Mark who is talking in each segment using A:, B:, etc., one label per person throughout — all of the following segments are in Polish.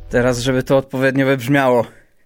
A: Teraz, żeby to odpowiednio wybrzmiało.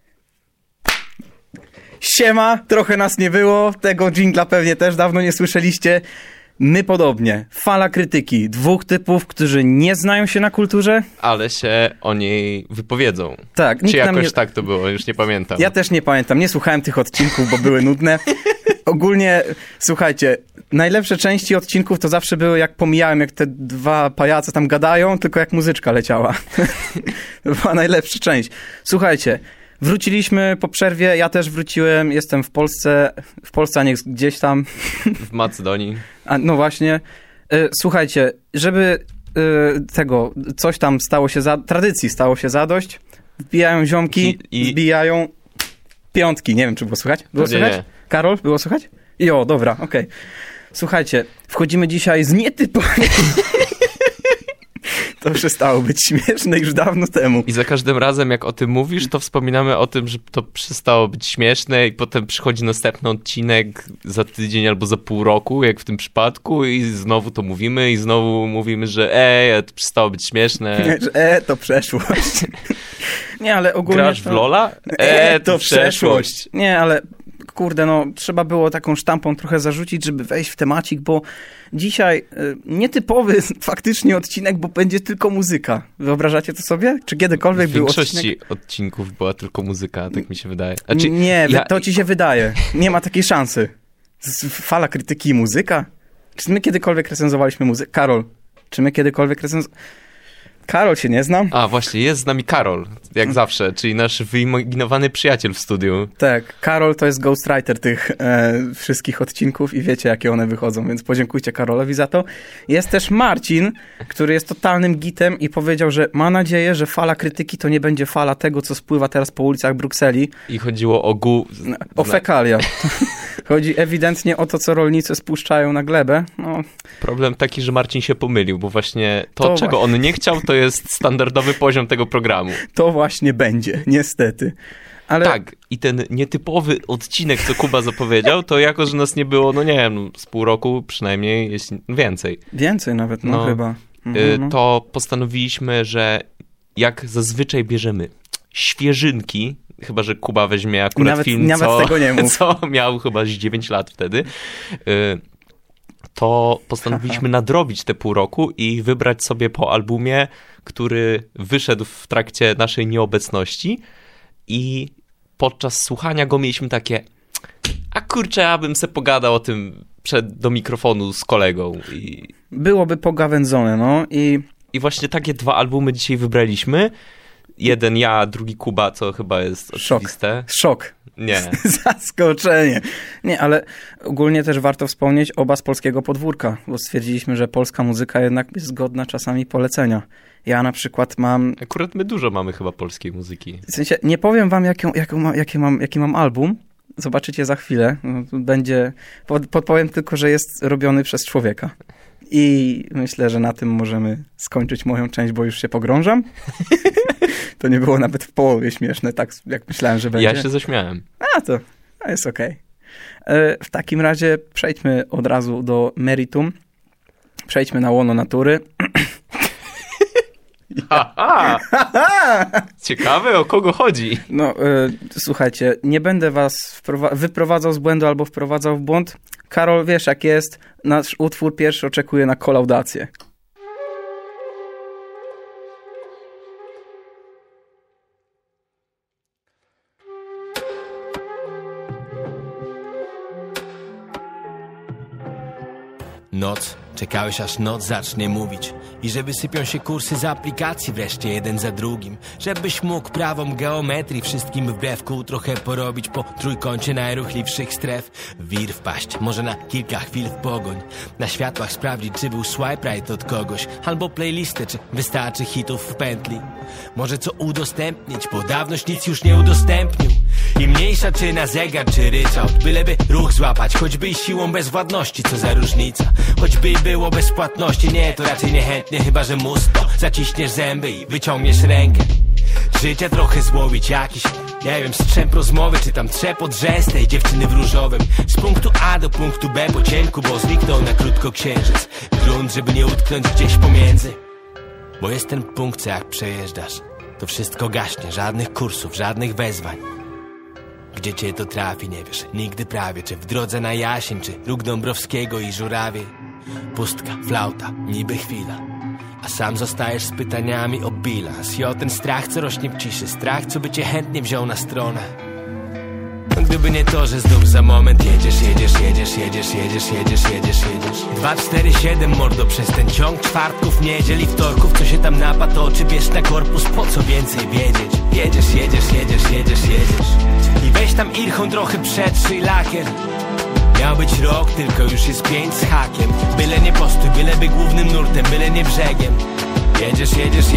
A: Siema, trochę nas nie było, tego dżingla pewnie też dawno nie słyszeliście. My podobnie. Fala krytyki. 2 typów, którzy nie znają się na kulturze,
B: ale się o niej wypowiedzą.
A: Tak.
B: Czy jakoś tak to było? Już nie pamiętam.
A: Ja też nie pamiętam. Nie słuchałem tych odcinków, bo były nudne. Ogólnie, słuchajcie, najlepsze części odcinków to zawsze były, jak pomijałem, jak te 2 pajace tam gadają, tylko jak muzyczka leciała. To była najlepsza część. Słuchajcie, wróciliśmy po przerwie, ja też wróciłem, jestem w Polsce, a nie gdzieś tam.
B: W Macedonii.
A: No właśnie. Słuchajcie, żeby coś tam tradycji stało się zadość, wbijają ziomki, wbijają piątki. Nie wiem, czy było słychać? Było słychać?
B: Nie.
A: Karol, było słychać? Jo, dobra, okej. Słuchajcie, wchodzimy dzisiaj z nietypowych... To przestało być śmieszne już dawno temu.
B: I za każdym razem, jak o tym mówisz, to wspominamy o tym, że to przestało być śmieszne i potem przychodzi następny odcinek za tydzień albo za pół roku, jak w tym przypadku, i znowu to mówimy i znowu mówimy, że to przestało być śmieszne.
A: Że to przeszłość. Nie, ale ogólnie...
B: Grasz w LoL'a? To przeszłość.
A: Nie, ale kurde, no trzeba było taką sztampą trochę zarzucić, żeby wejść w temacik, bo dzisiaj nietypowy faktycznie odcinek, bo będzie tylko muzyka. Wyobrażacie to sobie? Czy kiedykolwiek był odcinek?
B: W większości odcinków była tylko muzyka, tak mi się wydaje.
A: To ci się wydaje. Nie ma takiej szansy. Fala krytyki i muzyka? Czy my kiedykolwiek recenzowaliśmy muzykę? Karol, czy my kiedykolwiek Karol się nie znam.
B: A właśnie, jest z nami Karol, jak zawsze, czyli nasz wyimaginowany przyjaciel w studiu.
A: Tak, Karol to jest ghostwriter tych wszystkich odcinków i wiecie, jakie one wychodzą, więc podziękujcie Karolowi za to. Jest też Marcin, który jest totalnym gitem i powiedział, że ma nadzieję, że fala krytyki to nie będzie fala tego, co spływa teraz po ulicach Brukseli.
B: I chodziło o
A: fekalia. Chodzi ewidentnie o to, co rolnicy spuszczają na glebę. No.
B: Problem taki, że Marcin się pomylił, bo właśnie czego on nie chciał, to jest standardowy poziom tego programu.
A: To właśnie będzie, niestety. Ale...
B: Tak, i ten nietypowy odcinek, co Kuba zapowiedział, to jako, że nas nie było, no nie wiem, z pół roku przynajmniej, jeśli więcej.
A: Więcej nawet, chyba.
B: To postanowiliśmy, że jak zazwyczaj bierzemy świeżynki, chyba że Kuba weźmie akurat film,
A: tego nie mów.
B: Co miał chyba 9 lat wtedy, to postanowiliśmy nadrobić te pół roku i wybrać sobie po albumie, który wyszedł w trakcie naszej nieobecności, i podczas słuchania go mieliśmy takie, a kurczę, ja bym se pogadał o tym do mikrofonu z kolegą.
A: Byłoby pogawędzone, no.
B: I właśnie takie 2 albumy dzisiaj wybraliśmy. Jeden ja, drugi Kuba, co chyba jest oczywiste.
A: Szok.
B: Nie.
A: Zaskoczenie. Nie, ale ogólnie też warto wspomnieć oba z polskiego podwórka, bo stwierdziliśmy, że polska muzyka jednak jest godna czasami polecenia. Ja na przykład mam...
B: Akurat my dużo mamy chyba polskiej muzyki.
A: W sensie, nie powiem wam, jaki mam album. Zobaczycie za chwilę. Będzie... Podpowiem tylko, że jest robiony przez człowieka. I myślę, że na tym możemy skończyć moją część, bo już się pogrążam. To nie było nawet w połowie śmieszne, tak jak myślałem, że będzie.
B: Ja się zaśmiałem.
A: To jest okej. W takim razie przejdźmy od razu do meritum. Przejdźmy na łono natury.
B: Ciekawe, o kogo chodzi.
A: No, słuchajcie, nie będę was wyprowadzał z błędu albo wprowadzał w błąd. Karol, wiesz jak jest, nasz utwór pierwszy oczekuje na kolaudację.
C: Noc. Czekałeś aż noc zacznie mówić i że wysypią się kursy z aplikacji wreszcie jeden za drugim, żebyś mógł prawą geometrii wszystkim wbrew kół trochę porobić po trójkącie najruchliwszych stref. Wir wpaść, może na kilka chwil w pogoń, na światłach sprawdzić, czy był swipe right od kogoś, albo playlistę, czy wystarczy hitów w pętli. Może co udostępnić, bo dawnoś nic już nie udostępnił. I mniejsza czy na zegar, czy ryczałt, byleby ruch złapać, choćby i siłą bezwładności, co za różnica. Choćby i było bez płatności, nie, to raczej niechętnie, chyba że musto. Zaciśniesz zęby i wyciągniesz rękę. Życia trochę złowić jakiś, nie wiem, strzęp rozmowy, czy tam trzepot rzęs tej dziewczyny w różowym. Z punktu A do punktu B po cienku, bo zniknął na krótko księżyc. Grunt, żeby nie utknąć gdzieś pomiędzy, bo jest ten punkt, co jak przejeżdżasz, To wszystko gaśnie, żadnych kursów, żadnych wezwań. Gdzie cię to trafi, nie wiesz nigdy prawie. Czy w drodze na Jasień, czy róg Dąbrowskiego i Żurawie. Pustka, flauta, niby chwila, a sam zostajesz z pytaniami o bilans. I o ten strach, co rośnie w ciszy. Strach, co by cię chętnie wziął na stronę. Gdyby nie to, że znów za moment jedziesz 2, 4, 7, mordo, przez ten ciąg czwartków, niedziel i wtorków. Co się tam napatoczy, bierz na korpus, po co więcej wiedzieć. Jedziesz i weź tam irchą trochę przetrzyj lakier. Miał być rok, tylko już jest 5 z hakiem. Byle nie postój, byle by głównym nurtem, byle nie brzegiem. Jedziesz.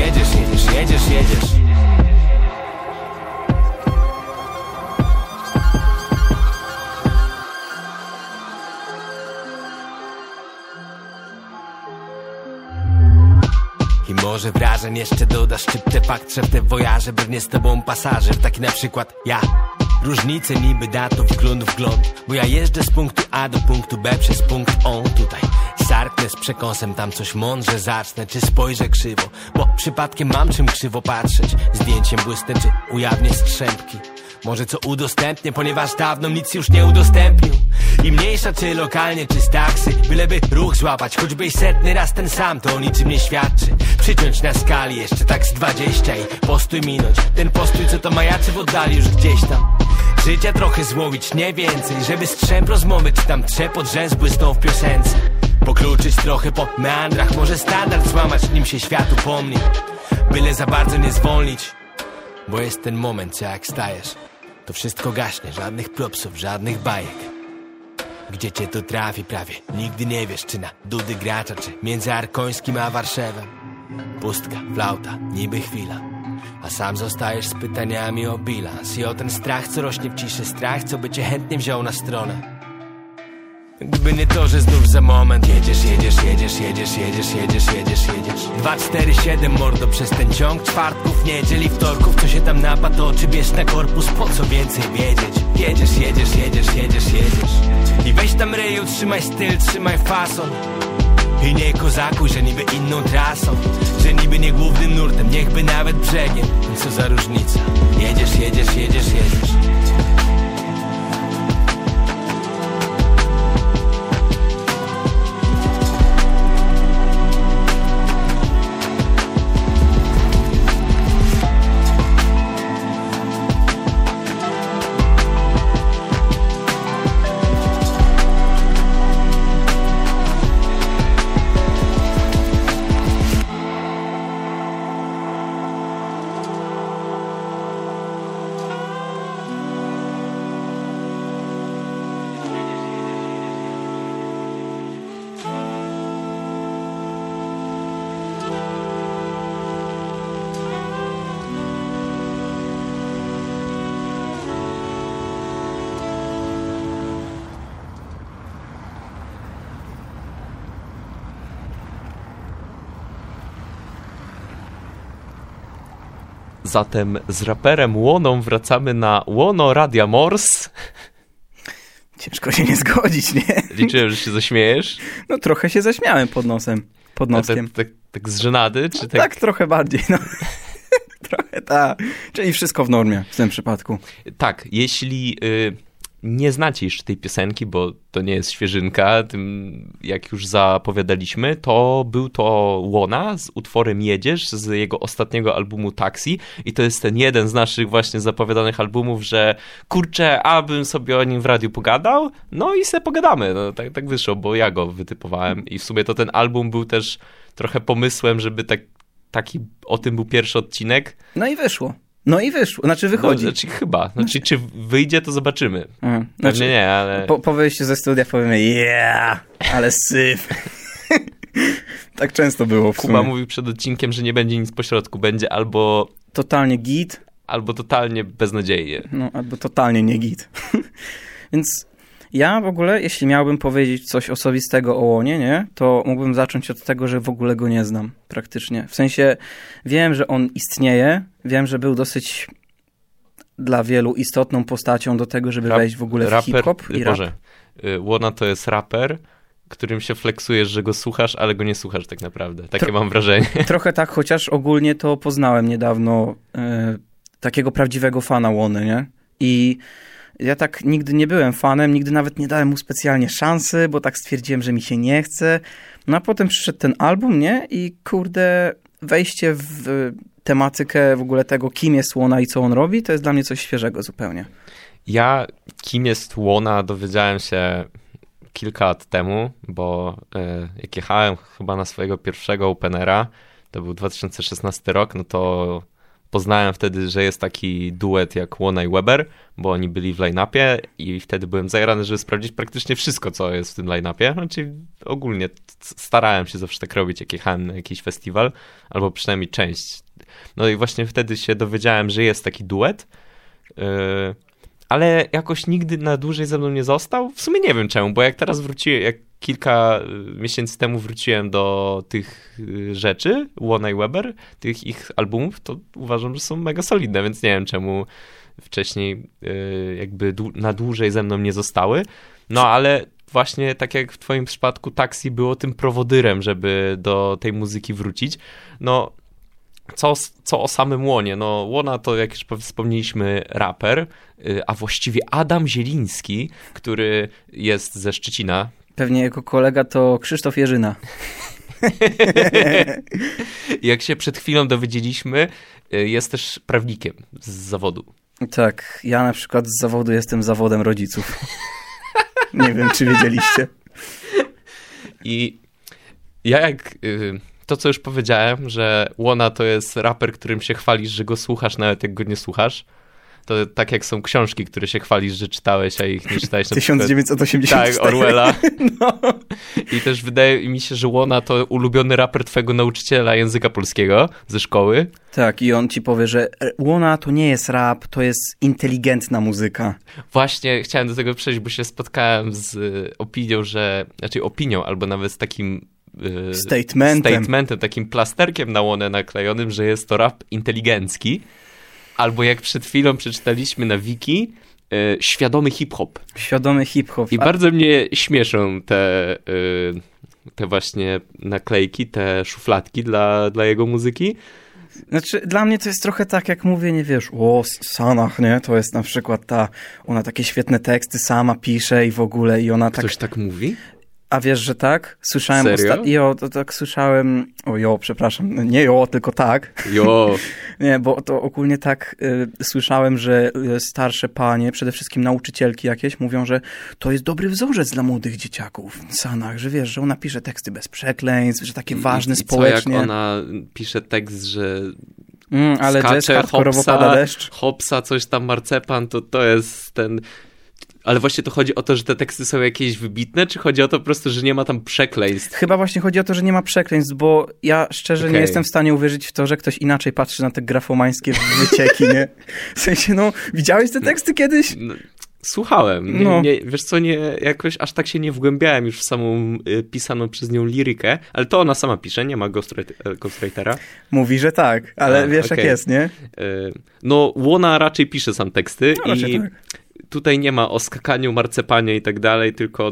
C: I może wrażeń jeszcze dodasz szczyptę fakt, że w te wojaże brnie z tobą pasażer, taki na przykład ja. Różnice niby datów, grunt w gląd, bo ja jeżdżę z punktu A do punktu B przez punkt O. Tutaj sarknę z przekąsem, tam coś mądrze zacznę. Czy spojrzę krzywo, bo przypadkiem mam czym krzywo patrzeć. Zdjęciem błysnę, czy ujawnię strzępki. Może co udostępnię, ponieważ dawno nic już nie udostępnił. I mniejsza czy lokalnie, czy z taksy, byleby ruch złapać, choćby i 100 raz ten sam, to o niczym nie świadczy. Przyciąć na skali jeszcze tak z 20 i postój minąć. Ten postój, co to majaczy w oddali już gdzieś tam. Życia trochę złowić, nie więcej, żeby strzęp rozmowy, czy tam trzepot rzęs błysnął w piosence. Pokluczyć trochę po meandrach, może standard złamać, nim się świat upomni. Byle za bardzo nie zwolnić, bo jest ten moment, co jak stajesz, to wszystko gaśnie, żadnych propsów, żadnych bajek. Gdzie cię to trafi prawie, nigdy nie wiesz, czy na dudy gracza, czy między Arkońskim a Warszawą. Pustka, flauta, niby chwila, a sam zostajesz z pytaniami o bilans. I o ten strach, co rośnie w ciszy. Strach, co by cię chętnie wziął na stronę. Gdyby nie to, że znów za moment jedziesz 2, 4, 7, mordo, przez ten ciąg czwartków, niedziel i wtorków. Co się tam napatoczy, bierz na korpus, po co więcej wiedzieć. Jedziesz i weź tam reju, trzymaj styl, trzymaj fason. I nie kozakuj, że niby inną trasą, że niby nie głównym nurtem, niechby nawet brzegiem. Co za różnica, jedziesz.
B: Zatem z raperem Łoną wracamy na łono Radia Mors.
A: Ciężko się nie zgodzić, nie?
B: Liczyłem, że się zaśmiejesz.
A: No trochę się zaśmiałem pod noskiem.
B: Tak z żenady? Czy
A: tak trochę bardziej, no. Trochę tak. Czyli wszystko w normie w tym przypadku.
B: Tak, jeśli nie znacie jeszcze tej piosenki, bo to nie jest świeżynka, jak już zapowiadaliśmy, to był to Łona z utworem Jedziesz z jego ostatniego albumu Taxi i to jest ten jeden z naszych właśnie zapowiadanych albumów, że kurczę, abym sobie o nim w radiu pogadał, no i se pogadamy. No, tak wyszło, bo ja go wytypowałem i w sumie to ten album był też trochę pomysłem, żeby taki o tym był pierwszy odcinek.
A: No i wyszło. Znaczy wychodzi.
B: No, chyba. Czy wyjdzie, to zobaczymy. Pewnie nie, ale...
A: Po wyjściu ze studia powiemy, ale syf. Tak często było w sumie.
B: Kuba mówił przed odcinkiem, że nie będzie nic pośrodku. Będzie albo...
A: totalnie git.
B: Albo totalnie beznadziejnie.
A: No, albo totalnie nie git. Więc ja w ogóle, jeśli miałbym powiedzieć coś osobistego o Łonie, nie, to mógłbym zacząć od tego, że w ogóle go nie znam praktycznie. W sensie wiem, że on istnieje, wiem, że był dosyć dla wielu istotną postacią do tego, żeby wejść w ogóle w hip-hop i rap.
B: Łona to jest raper którym się flexujesz, że go słuchasz, ale go nie słuchasz tak naprawdę. Takie mam wrażenie.
A: Trochę tak, chociaż ogólnie to poznałem niedawno takiego prawdziwego fana Łony, nie? I ja tak nigdy nie byłem fanem, nigdy nawet nie dałem mu specjalnie szansy, bo tak stwierdziłem, że mi się nie chce. No a potem przyszedł ten album, nie? I kurde, wejście w tematykę w ogóle tego, kim jest Łona i co on robi, to jest dla mnie coś świeżego zupełnie.
B: Ja, kim jest Łona, dowiedziałem się kilka lat temu, bo jak jechałem chyba na swojego pierwszego openera, to był 2016 rok, no to poznałem wtedy, że jest taki duet jak Łona i Weber, bo oni byli w line-upie i wtedy byłem zajarany, żeby sprawdzić praktycznie wszystko, co jest w tym line-upie. Znaczy ogólnie starałem się zawsze tak robić, jak jechałem na jakiś festiwal, albo przynajmniej część. No i właśnie wtedy się dowiedziałem, że jest taki duet, ale jakoś nigdy na dłużej ze mną nie został. W sumie nie wiem czemu, bo jak teraz wróciłem, jak kilka miesięcy temu wróciłem do tych rzeczy, Łona i Weber, tych ich albumów, to uważam, że są mega solidne, więc nie wiem czemu wcześniej jakby na dłużej ze mną nie zostały. No ale właśnie tak jak w twoim przypadku Taxi było tym prowodyrem, żeby do tej muzyki wrócić. No co o samym Łonie? No Łona to, jak już wspomnieliśmy, raper, a właściwie Adam Zieliński, który jest ze Szczecina.
A: Pewnie jego kolega to Krzysztof Jerzyna.
B: Jak się przed chwilą dowiedzieliśmy, jest też prawnikiem z zawodu.
A: Tak, ja na przykład z zawodu jestem zawodem rodziców. Nie wiem, czy wiedzieliście.
B: I ja to, co już powiedziałem, że Łona to jest raper, którym się chwalisz, że go słuchasz, nawet jak go nie słuchasz. To tak jak są książki, które się chwalisz, że czytałeś, a ich nie czytałeś.
A: 1984.
B: Tak, Orwella.
A: No.
B: I też wydaje mi się, że Łona to ulubiony raper twojego nauczyciela języka polskiego ze szkoły.
A: Tak, i on ci powie, że Łona to nie jest rap, to jest inteligentna muzyka.
B: Właśnie chciałem do tego przejść, bo się spotkałem z opinią, albo nawet z takim statementem, takim plasterkiem na Łonę naklejonym, że jest to rap inteligencki. Albo jak przed chwilą przeczytaliśmy na wiki, świadomy hip-hop.
A: Świadomy hip-hop.
B: I bardzo mnie śmieszą te właśnie naklejki, te szufladki dla jego muzyki.
A: Znaczy, dla mnie to jest trochę tak, jak mówię, nie wiesz, o Sanach, nie? To jest na przykład ona takie świetne teksty sama pisze i w ogóle, i ona tak...
B: Ktoś tak mówi?
A: A wiesz, że tak? Słyszałem
B: Serio?
A: To tak słyszałem... przepraszam. Nie tylko tak. Nie, bo to ogólnie tak słyszałem, że starsze panie, przede wszystkim nauczycielki jakieś, mówią, że to jest dobry wzorzec dla młodych dzieciaków w Sanach, że wiesz, że ona pisze teksty bez przekleństw, że takie ważne społecznie.
B: Co jak ona pisze tekst, że
A: ale jazz hardkorowo pada deszcz.
B: Hopsa, coś tam, marcepan, to jest ten... Ale właśnie to chodzi o to, że te teksty są jakieś wybitne, czy chodzi o to po prostu, że nie ma tam przekleństw?
A: Chyba właśnie chodzi o to, że nie ma przekleństw, bo ja szczerze nie jestem w stanie uwierzyć w to, że ktoś inaczej patrzy na te grafomańskie wycieki, nie? W sensie, widziałeś te teksty kiedyś?
B: Słuchałem. Wiesz co, jakoś aż tak się nie wgłębiałem już w samą pisaną przez nią lirykę, ale to ona sama pisze, nie ma ghostwritera.
A: Mówi, że tak, ale wiesz jak jest, nie?
B: Łona raczej pisze sam teksty i
A: tak.
B: Tutaj nie ma o skakaniu, marcepanie i tak dalej, tylko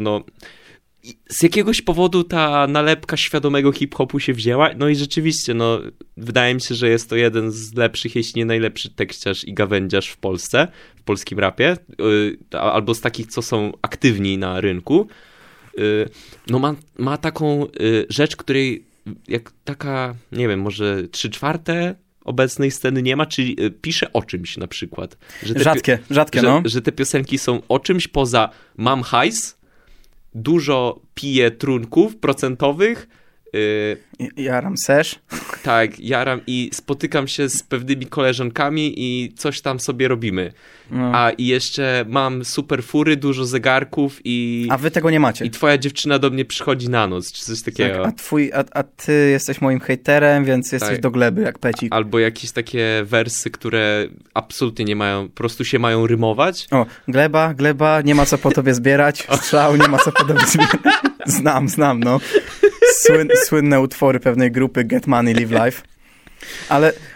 B: z jakiegoś powodu ta nalepka świadomego hip-hopu się wzięła, i rzeczywiście, wydaje mi się, że jest to jeden z lepszych, jeśli nie najlepszy tekściarz i gawędziarz w Polsce, w polskim rapie, albo z takich, co są aktywni na rynku. Ma taką rzecz, której jak taka, nie wiem, może 3/4 obecnej sceny nie ma, czyli pisze o czymś na przykład.
A: Rzadkie,
B: że te piosenki są o czymś poza mam hajs, dużo piję trunków procentowych.
A: Jaram sesz.
B: Tak, jaram i spotykam się z pewnymi koleżankami i coś tam sobie robimy. I jeszcze mam super fury, dużo zegarków i...
A: A wy tego nie macie.
B: I twoja dziewczyna do mnie przychodzi na noc, czy coś takiego.
A: Tak, a ty jesteś moim hejterem, więc jesteś do gleby, jak pecik.
B: Albo jakieś takie wersy, które absolutnie nie mają, po prostu się mają rymować.
A: Gleba, nie ma co po tobie zbierać, strzał, nie ma co po tobie zbierać. Znam, Słynne utwory pewnej grupy Get Money, Live Life. Ale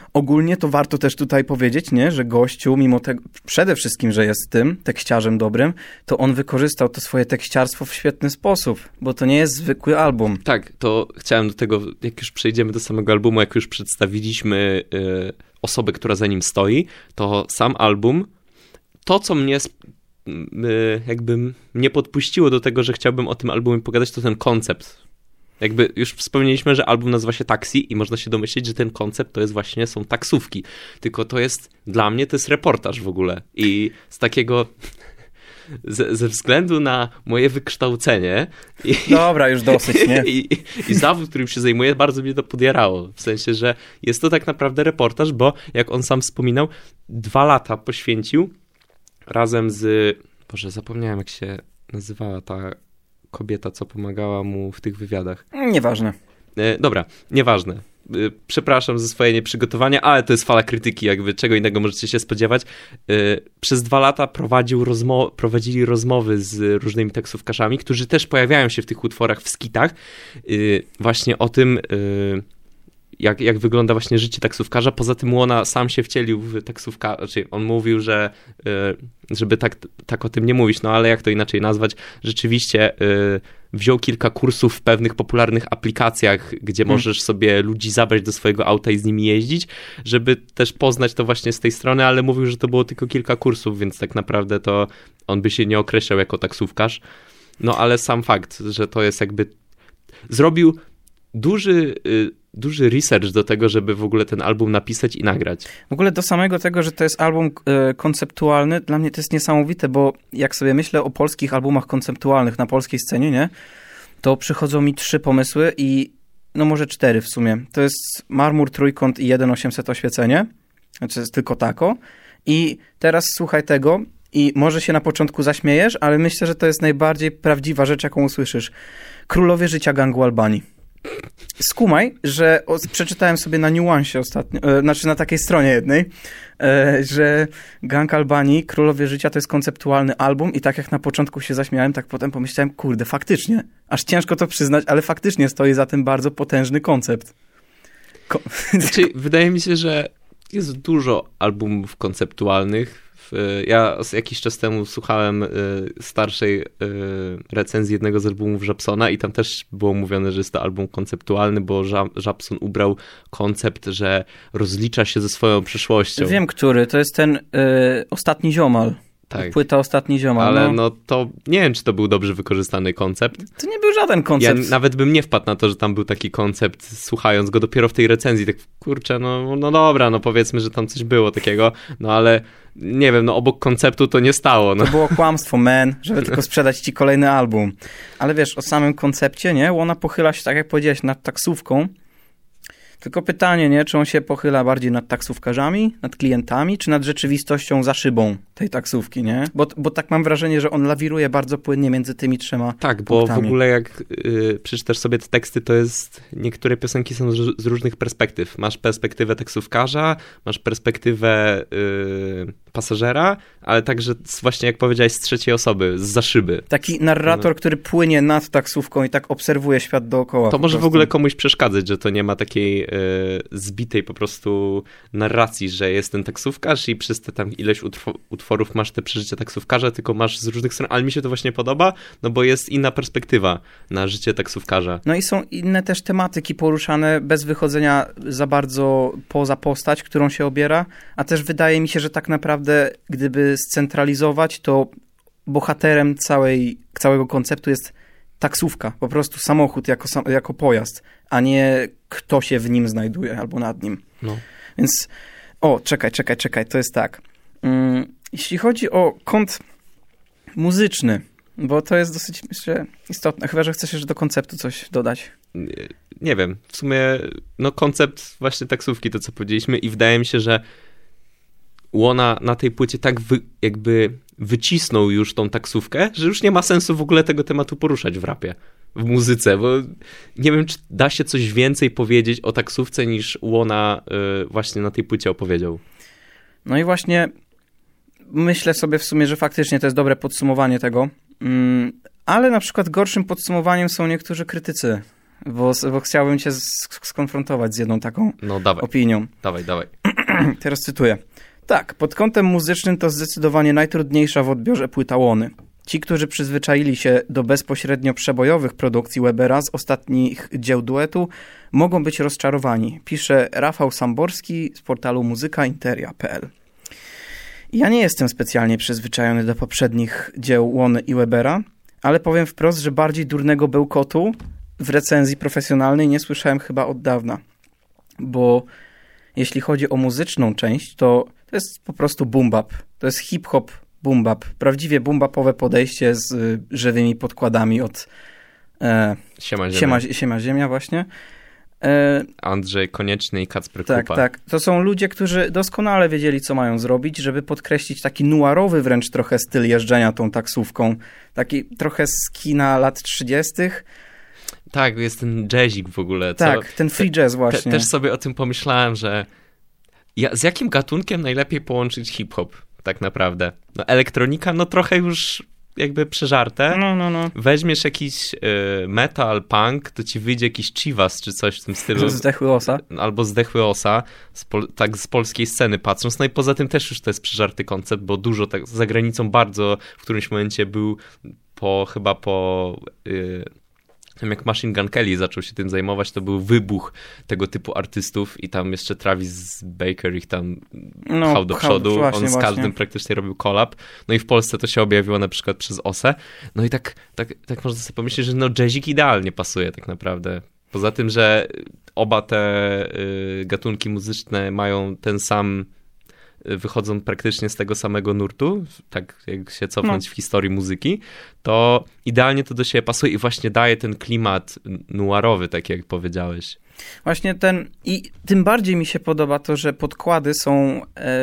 A: Ogólnie to warto też tutaj powiedzieć, nie, że gościu, mimo tego, przede wszystkim, że jest tym tekściarzem dobrym, to on wykorzystał to swoje tekściarstwo w świetny sposób, bo to nie jest zwykły album.
B: Tak, to chciałem do tego, jak już przejdziemy do samego albumu, jak już przedstawiliśmy osobę, która za nim stoi, to sam album, to co mnie jakby mnie podpuściło do tego, że chciałbym o tym albumie pogadać, to ten koncept. Jakby już wspomnieliśmy, że album nazywa się Taxi i można się domyślić, że ten koncept to jest właśnie, są taksówki. Tylko to jest, dla mnie to jest reportaż w ogóle. I z takiego, ze względu na moje wykształcenie
A: Dobra, już dosyć, nie?
B: I zawód, którym się zajmuję, bardzo mnie to podjarało. W sensie, że jest to tak naprawdę reportaż, bo jak on sam wspominał, 2 lata poświęcił razem z... Boże, zapomniałem jak się nazywała ta kobieta, co pomagała mu w tych wywiadach.
A: Nieważne.
B: Dobra, nieważne. Przepraszam za swoje nieprzygotowanie, ale to jest fala krytyki, jakby czego innego możecie się spodziewać. Przez 2 lata prowadzili rozmowy z różnymi taksówkarzami, którzy też pojawiają się w tych utworach, w skitach, właśnie o tym, jak wygląda właśnie życie taksówkarza. Poza tym Łona sam się wcielił w taksówkarza, znaczy on mówił, że żeby tak o tym nie mówić, no ale jak to inaczej nazwać, rzeczywiście wziął kilka kursów w pewnych popularnych aplikacjach, gdzie możesz sobie ludzi zabrać do swojego auta i z nimi jeździć, żeby też poznać to właśnie z tej strony, ale mówił, że to było tylko kilka kursów, więc tak naprawdę to on by się nie określał jako taksówkarz. No ale sam fakt, że to jest jakby... Zrobił duży research do tego, żeby w ogóle ten album napisać i nagrać.
A: W ogóle do samego tego, że to jest album konceptualny, dla mnie to jest niesamowite, bo jak sobie myślę o polskich albumach konceptualnych na polskiej scenie, nie, to przychodzą mi 3 pomysły i no może 4 w sumie. To jest Marmur, Trójkąt i 1800 Oświecenie, znaczy jest tylko tako. I teraz słuchaj tego i może się na początku zaśmiejesz, ale myślę, że to jest najbardziej prawdziwa rzecz, jaką usłyszysz. Królowie życia gangu Albanii. Skumaj, że przeczytałem sobie na Nuansie ostatnio, znaczy na takiej stronie jednej, że Gang Albanii, Królowie Życia to jest konceptualny album i tak jak na początku się zaśmiałem, tak potem pomyślałem, kurde, faktycznie, aż ciężko to przyznać, ale faktycznie stoi za tym bardzo potężny koncept.
B: Znaczy, wydaje mi się, że jest dużo albumów konceptualnych. Ja jakiś czas temu słuchałem starszej recenzji jednego z albumów Żabsona i tam też było mówione, że jest to album konceptualny, bo Żabson ubrał koncept, że rozlicza się ze swoją przeszłością.
A: Wiem, który. To jest ten Ostatni Ziomal.
B: Tak.
A: Płyta Ostatni Ziomal.
B: Ale no to nie wiem, czy to był dobrze wykorzystany koncept.
A: To nie był żaden koncept.
B: Ja nawet bym nie wpadł na to, że tam był taki koncept, słuchając go dopiero w tej recenzji. Tak, kurczę, no dobra, no powiedzmy, że tam coś było takiego, no ale nie wiem, no obok konceptu to nie stało. No.
A: To było kłamstwo, żeby tylko sprzedać ci kolejny album. Ale wiesz, o samym koncepcie, nie? Ona pochyla się, tak jak powiedziałeś, nad taksówką. Tylko pytanie, nie? Czy on się pochyla bardziej nad taksówkarzami, nad klientami, czy nad rzeczywistością za szybą tej taksówki, nie? Bo tak mam wrażenie, że on lawiruje bardzo płynnie między tymi 3
B: Tak,
A: punktami.
B: Bo w ogóle jak przeczytasz sobie te teksty, to jest... Niektóre piosenki są z różnych perspektyw. Masz perspektywę taksówkarza, masz perspektywę pasażera, ale także właśnie, jak powiedziałeś, z trzeciej osoby, zza szyby.
A: Taki narrator, który płynie nad taksówką i tak obserwuje świat dookoła.
B: To może w ogóle komuś przeszkadzać, że to nie ma takiej zbitej po prostu narracji, że jest ten taksówkarz i przez te tam ileś utworów masz te przeżycia taksówkarza, tylko masz z różnych stron, ale mi się to właśnie podoba, no bo jest inna perspektywa na życie taksówkarza.
A: No i są inne też tematyki poruszane bez wychodzenia za bardzo poza postać, którą się obiera, a też wydaje mi się, że tak naprawdę gdyby scentralizować, to bohaterem całego konceptu jest taksówka, po prostu samochód jako pojazd, a nie kto się w nim znajduje albo nad nim.
B: No.
A: Więc, czekaj, to jest tak. Jeśli chodzi o kąt muzyczny, bo to jest dosyć, myślę, istotne, chyba że chcesz jeszcze do konceptu coś dodać.
B: Nie wiem, w sumie no koncept właśnie taksówki, to co powiedzieliśmy i wydaje mi się, że Łona na tej płycie tak jakby wycisnął już tą taksówkę, że już nie ma sensu w ogóle tego tematu poruszać w rapie, w muzyce, bo nie wiem, czy da się coś więcej powiedzieć o taksówce niż Łona właśnie na tej płycie opowiedział.
A: No i właśnie myślę sobie w sumie, że faktycznie to jest dobre podsumowanie tego, ale na przykład gorszym podsumowaniem są niektórzy krytycy bo chciałbym cię skonfrontować z jedną taką
B: No dawaj,
A: opinią.
B: dawaj.
A: Teraz cytuję. Tak, pod kątem muzycznym to zdecydowanie najtrudniejsza w odbiorze płyta Łony. Ci, którzy przyzwyczaili się do bezpośrednio przebojowych produkcji Webera z ostatnich dzieł duetu, mogą być rozczarowani, pisze Rafał Samborski z portalu muzykainteria.pl. Ja nie jestem specjalnie przyzwyczajony do poprzednich dzieł Łony i Webera, ale powiem wprost, że bardziej durnego bełkotu w recenzji profesjonalnej nie słyszałem chyba od dawna. Bo jeśli chodzi o muzyczną część, to jest po prostu boom bap. To jest hip-hop boom bap. Prawdziwie boom bapowe podejście z żywymi podkładami od Siema Ziemia właśnie.
B: Andrzej Konieczny i Kacper Kupa.
A: Tak. To są ludzie, którzy doskonale wiedzieli, co mają zrobić, żeby podkreślić taki noirowy wręcz trochę styl jeżdżenia tą taksówką. Taki trochę z kina lat 30.
B: Tak, jest ten jazzik w ogóle.
A: Tak, ten free jazz właśnie.
B: Też sobie o tym pomyślałem, że z jakim gatunkiem najlepiej połączyć hip-hop tak naprawdę? No elektronika, no trochę już jakby przeżarte.
A: No.
B: Weźmiesz jakiś metal, punk, to ci wyjdzie jakiś Chivas czy coś w tym stylu.
A: Zdechły Osa.
B: Albo Zdechły Osa, tak z polskiej sceny patrząc. No i poza tym też już to jest przeżarty koncept, bo dużo tak za granicą bardzo w którymś momencie był chyba po jak Machine Gun Kelly zaczął się tym zajmować, to był wybuch tego typu artystów i tam jeszcze Travis Baker ich tam pchał do przodu. On z każdym praktycznie robił collab. No i w Polsce to się objawiło na przykład przez Osę. No i tak można sobie pomyśleć, że no jazzik idealnie pasuje tak naprawdę. Poza tym, że oba te gatunki muzyczne mają ten sam, wychodzą praktycznie z tego samego nurtu, tak jak się cofnąć w historii muzyki, to idealnie to do siebie pasuje i właśnie daje ten klimat noirowy, tak jak powiedziałeś.
A: Właśnie i tym bardziej mi się podoba to, że podkłady są,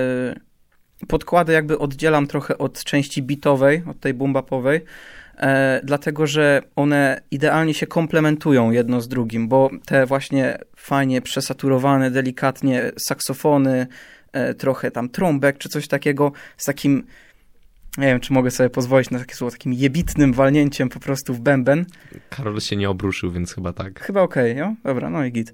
A: podkłady jakby oddzielam trochę od części beatowej, od tej boom-bapowej, dlatego, że one idealnie się komplementują jedno z drugim, bo te właśnie fajnie przesaturowane, delikatnie saksofony, trochę tam trąbek czy coś takiego z takim, nie wiem, czy mogę sobie pozwolić na takie słowo, takim jebitnym walnięciem po prostu w bęben.
B: Karol się nie obruszył, więc chyba tak.
A: Chyba okej, no? Dobra, no i git.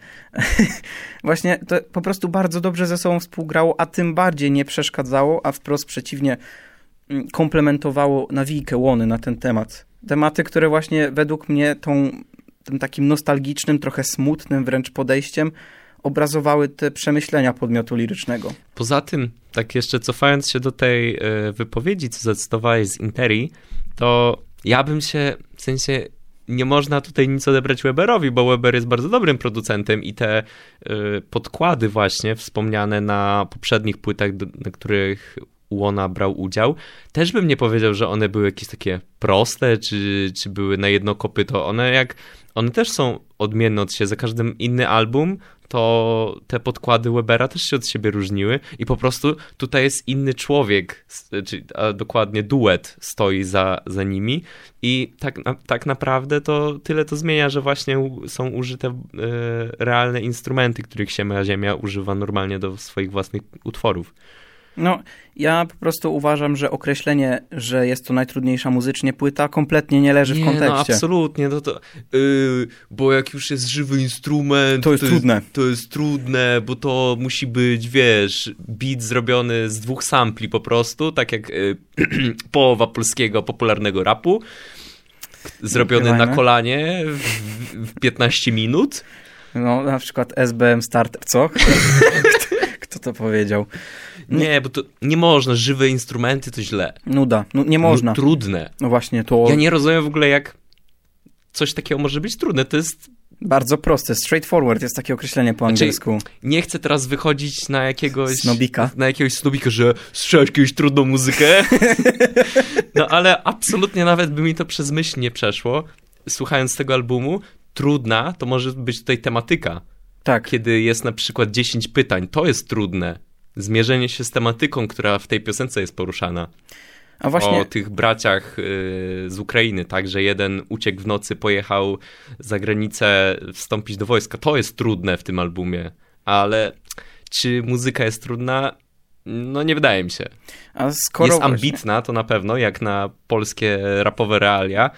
A: Właśnie to po prostu bardzo dobrze ze sobą współgrało, a tym bardziej nie przeszkadzało, a wprost przeciwnie komplementowało nawijkę Łony na ten temat. Tematy, które właśnie według mnie tym takim nostalgicznym, trochę smutnym wręcz podejściem obrazowały te przemyślenia podmiotu lirycznego.
B: Poza tym, tak jeszcze cofając się do tej wypowiedzi, co zacytowałeś z Interi, to ja bym się, w sensie nie można tutaj nic odebrać Weberowi, bo Weber jest bardzo dobrym producentem i te podkłady właśnie wspomniane na poprzednich płytach, na których Łona brał udział, też bym nie powiedział, że one były jakieś takie proste, czy były na jedno kopyto. One też są odmienne od siebie. Za każdym inny album, to te podkłady Webera też się od siebie różniły i po prostu tutaj jest inny człowiek, a dokładnie duet stoi za nimi i tak naprawdę to tyle to zmienia, że właśnie są użyte realne instrumenty, których Siema Ziemia używa normalnie do swoich własnych utworów.
A: No, ja po prostu uważam, że określenie, że jest to najtrudniejsza muzycznie płyta, kompletnie nie leży w kontekście.
B: No absolutnie, bo jak już jest żywy instrument,
A: to jest trudne.
B: To jest trudne, bo to musi być, wiesz, beat zrobiony z 2 sampli po prostu, tak jak połowa polskiego popularnego rapu, zrobiony na kolanie w 15 minut.
A: No, na przykład SBM Starter, co? Kto to powiedział?
B: Nie, bo to nie można, żywe instrumenty to źle.
A: Nuda, nie można.
B: No, trudne.
A: No właśnie, to...
B: Ja nie rozumiem w ogóle, jak coś takiego może być trudne, to jest...
A: Bardzo proste, straightforward jest takie określenie po angielsku.
B: Nie chcę teraz wychodzić na jakiegoś...
A: Snobika.
B: Na jakiegoś snobika, że słyszałeś jakąś trudną muzykę. No ale absolutnie nawet by mi to przez myśl nie przeszło, słuchając tego albumu. Trudna to może być tutaj tematyka.
A: Tak.
B: Kiedy jest na przykład 10 pytań, to jest trudne. Zmierzenie się z tematyką, która w tej piosence jest poruszana.
A: A właśnie...
B: O tych braciach z Ukrainy, tak, że jeden uciekł w nocy, pojechał za granicę wstąpić do wojska. To jest trudne w tym albumie, ale czy muzyka jest trudna? No nie wydaje mi się.
A: A skoro
B: jest ambitna, to na pewno, jak na polskie rapowe realia,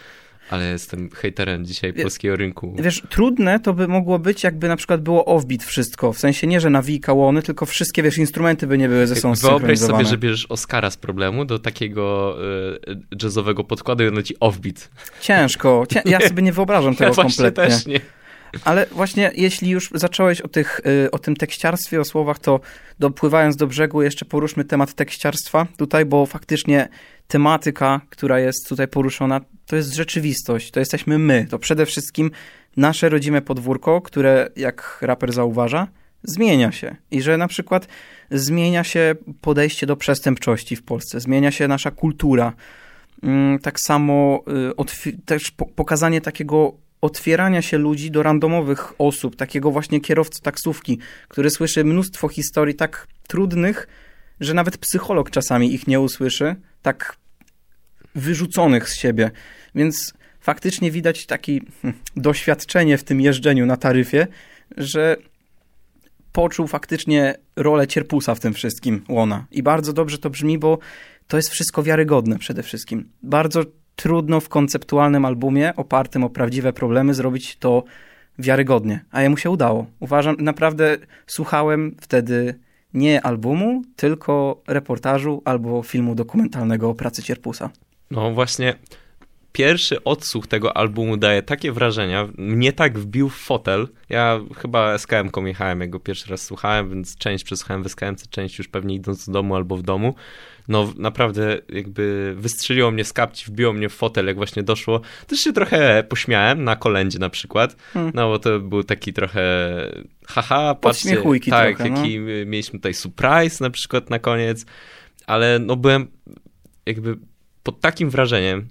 B: Ale jestem hejterem dzisiaj polskiego rynku.
A: Wiesz, trudne to by mogło być, jakby na przykład było offbeat wszystko. W sensie nie, że nawijka, łony, tylko wszystkie, wiesz, instrumenty by nie były ze sobą
B: Wyobraź
A: zsynchronizowane.
B: sobie, że bierzesz Oscara z problemu do takiego jazzowego podkładu i ono ci offbeat.
A: Ciężko. Ja sobie nie wyobrażam tego kompletnie.
B: Też nie.
A: Ale właśnie jeśli już zacząłeś o tym tekściarstwie, o słowach, to dopływając do brzegu jeszcze poruszmy temat tekściarstwa tutaj, bo faktycznie tematyka, która jest tutaj poruszona, to jest rzeczywistość, to jesteśmy my. To przede wszystkim nasze rodzime podwórko, które, jak raper zauważa, zmienia się. I że na przykład zmienia się podejście do przestępczości w Polsce, zmienia się nasza kultura. Tak samo też pokazanie takiego otwierania się ludzi do randomowych osób, takiego właśnie kierowcy taksówki, który słyszy mnóstwo historii tak trudnych, że nawet psycholog czasami ich nie usłyszy, tak wyrzuconych z siebie. Więc faktycznie widać takie doświadczenie w tym jeżdżeniu na taryfie, że poczuł faktycznie rolę cierpusa w tym wszystkim Łona. I bardzo dobrze to brzmi, bo to jest wszystko wiarygodne przede wszystkim. Bardzo trudno w konceptualnym albumie opartym o prawdziwe problemy zrobić to wiarygodnie, a jemu się udało. Uważam, naprawdę słuchałem wtedy nie albumu, tylko reportażu albo filmu dokumentalnego o pracy cierpusa.
B: No właśnie, pierwszy odsłuch tego albumu daje takie wrażenia, mnie tak wbił w fotel. Ja chyba SKM-ką jechałem, jak go pierwszy raz słuchałem, więc część przesłuchałem w SKM-ce, część już pewnie idąc do domu albo w domu. No naprawdę jakby wystrzeliło mnie z kapci, wbiło mnie w fotel, jak właśnie doszło. Też się trochę pośmiałem na kolędzie na przykład, no bo to był taki trochę haha, patrzcie, tak,
A: trochę,
B: jaki mieliśmy tutaj surprise na przykład na koniec, ale no byłem jakby pod takim wrażeniem.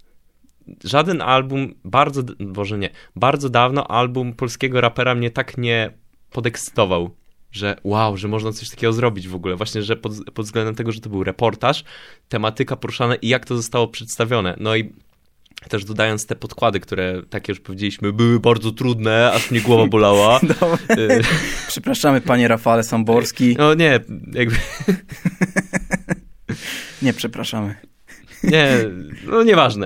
B: Żaden album, bardzo dawno album polskiego rapera mnie tak nie podekscytował, że wow, że można coś takiego zrobić w ogóle. Właśnie, że pod względem tego, że to był reportaż, tematyka poruszana i jak to zostało przedstawione. No i też dodając te podkłady, które, tak jak już powiedzieliśmy, były bardzo trudne, aż mnie głowa bolała.
A: Przepraszamy, panie Rafale Samborski.
B: No nie, jakby...
A: Nie, przepraszamy.
B: Nie, no nieważne.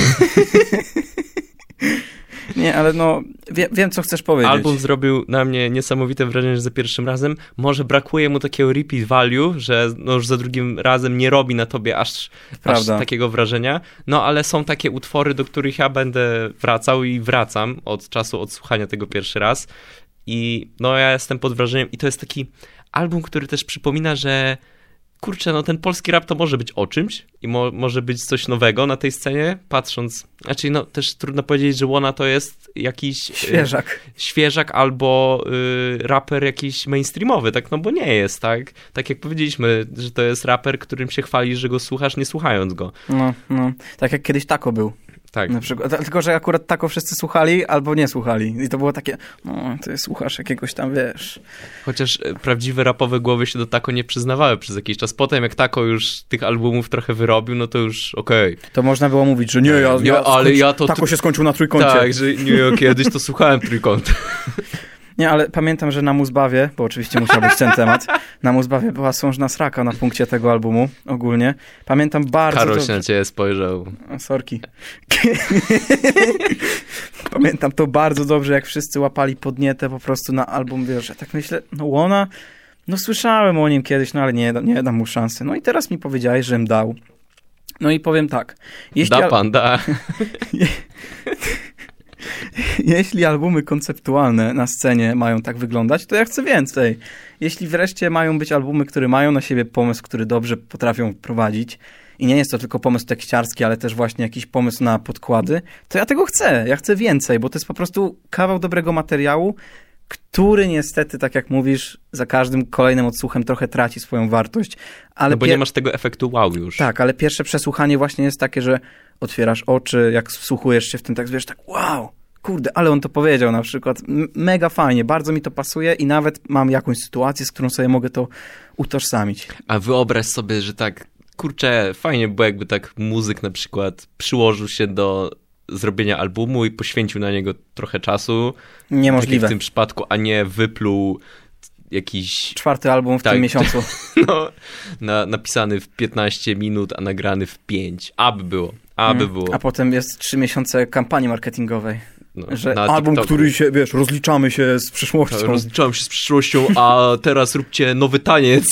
A: Nie, ale no, wiem, co chcesz powiedzieć.
B: Album zrobił na mnie niesamowite wrażenie, że za pierwszym razem może brakuje mu takiego repeat value, że no już za drugim razem nie robi na tobie aż takiego wrażenia, no ale są takie utwory, do których ja będę wracał i wracam od czasu odsłuchania tego pierwszy raz i no ja jestem pod wrażeniem i to jest taki album, który też przypomina, że kurczę, no ten polski rap to może być o czymś i może być coś nowego na tej scenie, patrząc, znaczy no też trudno powiedzieć, że Łona to jest jakiś świeżak albo raper jakiś mainstreamowy, tak, no bo nie jest, tak? Tak jak powiedzieliśmy, że to jest raper, którym się chwali, że go słuchasz, nie słuchając go.
A: No, tak jak kiedyś Tako był.
B: Tak.
A: Na przykład, tylko że akurat Tako wszyscy słuchali albo nie słuchali. I to było takie, no, ty słuchasz jakiegoś tam, wiesz.
B: Chociaż prawdziwe rapowe głowy się do Tako nie przyznawały przez jakiś czas. Potem jak Tako już tych albumów trochę wyrobił, no to już okej.
A: To można było mówić, że Tako się skończył na Trójkącie.
B: Tak, że nie, kiedyś to słuchałem Trójkąta.
A: Nie, ale pamiętam, że na Muzbawie, bo oczywiście musiał być ten temat, na Muzbawie była sążna sraka na punkcie tego albumu ogólnie. Pamiętam bardzo...
B: Karol się na ciebie spojrzał.
A: Sorki. Pamiętam to bardzo dobrze, jak wszyscy łapali podnietę po prostu na album, wiesz, ja tak myślę, no Łona, no słyszałem o nim kiedyś, no ale nie dam mu szansy. No i teraz mi powiedziałeś, żem dał. No i powiem tak.
B: Da.
A: Jeśli albumy konceptualne na scenie mają tak wyglądać, to ja chcę więcej. Jeśli wreszcie mają być albumy, które mają na siebie pomysł, który dobrze potrafią prowadzić i nie jest to tylko pomysł tekściarski, ale też właśnie jakiś pomysł na podkłady, to ja tego chcę. Ja chcę więcej, bo to jest po prostu kawał dobrego materiału, który niestety, tak jak mówisz, za każdym kolejnym odsłuchem trochę traci swoją wartość. Ale
B: no bo nie masz tego efektu wow już.
A: Tak, ale pierwsze przesłuchanie właśnie jest takie, że otwierasz oczy, jak wsłuchujesz się w ten tekst, wiesz tak, wow, kurde, ale on to powiedział na przykład. Mega fajnie, bardzo mi to pasuje i nawet mam jakąś sytuację, z którą sobie mogę to utożsamić.
B: A wyobraź sobie, że tak, kurczę, fajnie było jakby tak muzyk na przykład przyłożył się do zrobienia albumu i poświęcił na niego trochę czasu.
A: Niemożliwe.
B: Tak w tym przypadku, a nie wypluł jakiś...
A: 4. album w tym miesiącu.
B: No, napisany w 15 minut, a nagrany w 5. Aby było.
A: A potem jest 3 miesiące kampanii marketingowej.
B: No,
A: że album, TikToku. Który się, wiesz, rozliczamy się z przyszłością.
B: Tak, rozliczamy się z przyszłością, a teraz róbcie nowy taniec.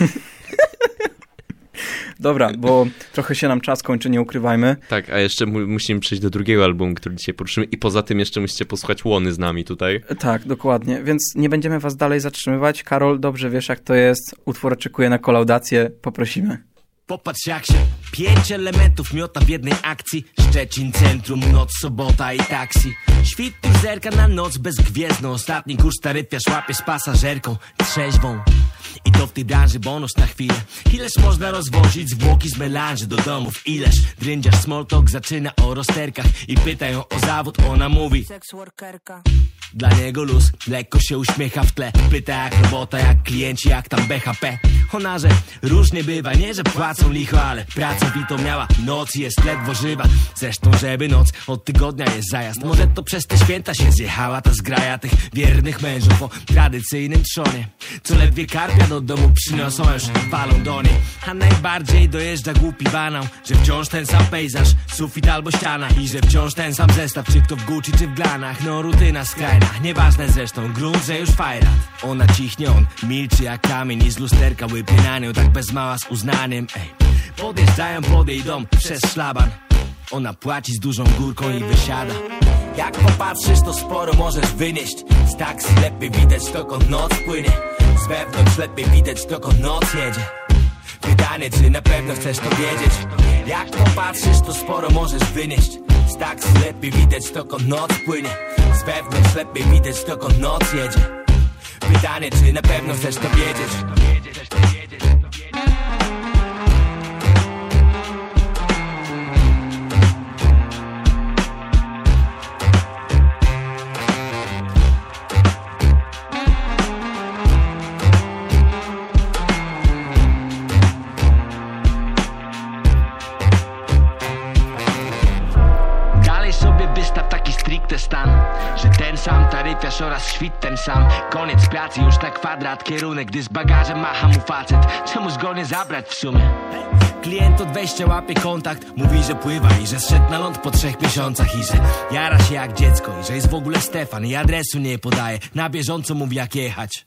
A: Dobra, bo trochę się nam czas kończy, nie ukrywajmy.
B: Tak, a jeszcze musimy przejść do drugiego albumu, który dzisiaj poruszymy i poza tym jeszcze musicie posłuchać Łony z nami tutaj.
A: Tak, dokładnie, więc nie będziemy was dalej zatrzymywać. Karol, dobrze wiesz jak to jest, utwór oczekuje na kolaudację, poprosimy.
C: Popatrz jak się 5 elementów miota w jednej akcji. Szczecin, centrum, noc, sobota i taksi. Świt już zerka na noc bezgwiezdną. Ostatni kurs taryfiarz łapie z pasażerką trzeźwą. I to w tej branży bonus na chwilę. Ileż można rozwozić zwłoki z melanży do domów? Ileż drędziarz small talk zaczyna o rozterkach i pyta ją o zawód, ona mówi seksworkerka. Dla niego luz, lekko się uśmiecha w tle. Pyta jak robota, jak klienci, jak tam BHP. Ona, że różnie bywa, nie że płacą licho, ale pracowitą miała noc i jest ledwo żywa. Zresztą żeby noc, od tygodnia jest zajazd. Może to przez te święta się zjechała ta zgraja tych wiernych mężów o tradycyjnym trzonie, co ledwie karpia do domu przyniosą, już palą do niej. A najbardziej dojeżdża głupi banał, że wciąż ten sam pejzaż, sufit albo ściana. I że wciąż ten sam zestaw, czy kto w Gucci, czy w Glanach. No rutyna skrajna, nieważne zresztą, grunt, że już fajrat. Ona cichnie, on milczy jak kamień i z lusterka łypie na nią tak bez mała z uznaniem. Podjeżdżają, podejdą przez szlaban. Ona płaci z dużą górką i wysiada. Jak popatrzysz, to sporo możesz wynieść. Z taksy lepiej widać, dokąd noc płynie. Z wewnątrz lepiej widać, dokąd noc jedzie. Pytanie, czy na pewno chcesz to wiedzieć. Jak popatrzysz, to sporo możesz wynieść. Z taksy lepiej widać, dokąd noc płynie. Z wewnątrz lepiej widać, dokąd noc jedzie. Pytanie, czy na pewno chcesz to wiedzieć. Stan, że ten sam taryfiarz oraz świt ten sam. Koniec pracy, już na kwadrat kierunek. Gdy z bagażem macha mu facet, czemuż go nie zabrać w sumie? Klient od wejścia łapie kontakt. Mówi, że pływa i że zszedł na ląd po 3 miesiącach. I że jara się jak dziecko i że jest w ogóle Stefan i adresu nie podaje. Na bieżąco mówi jak jechać.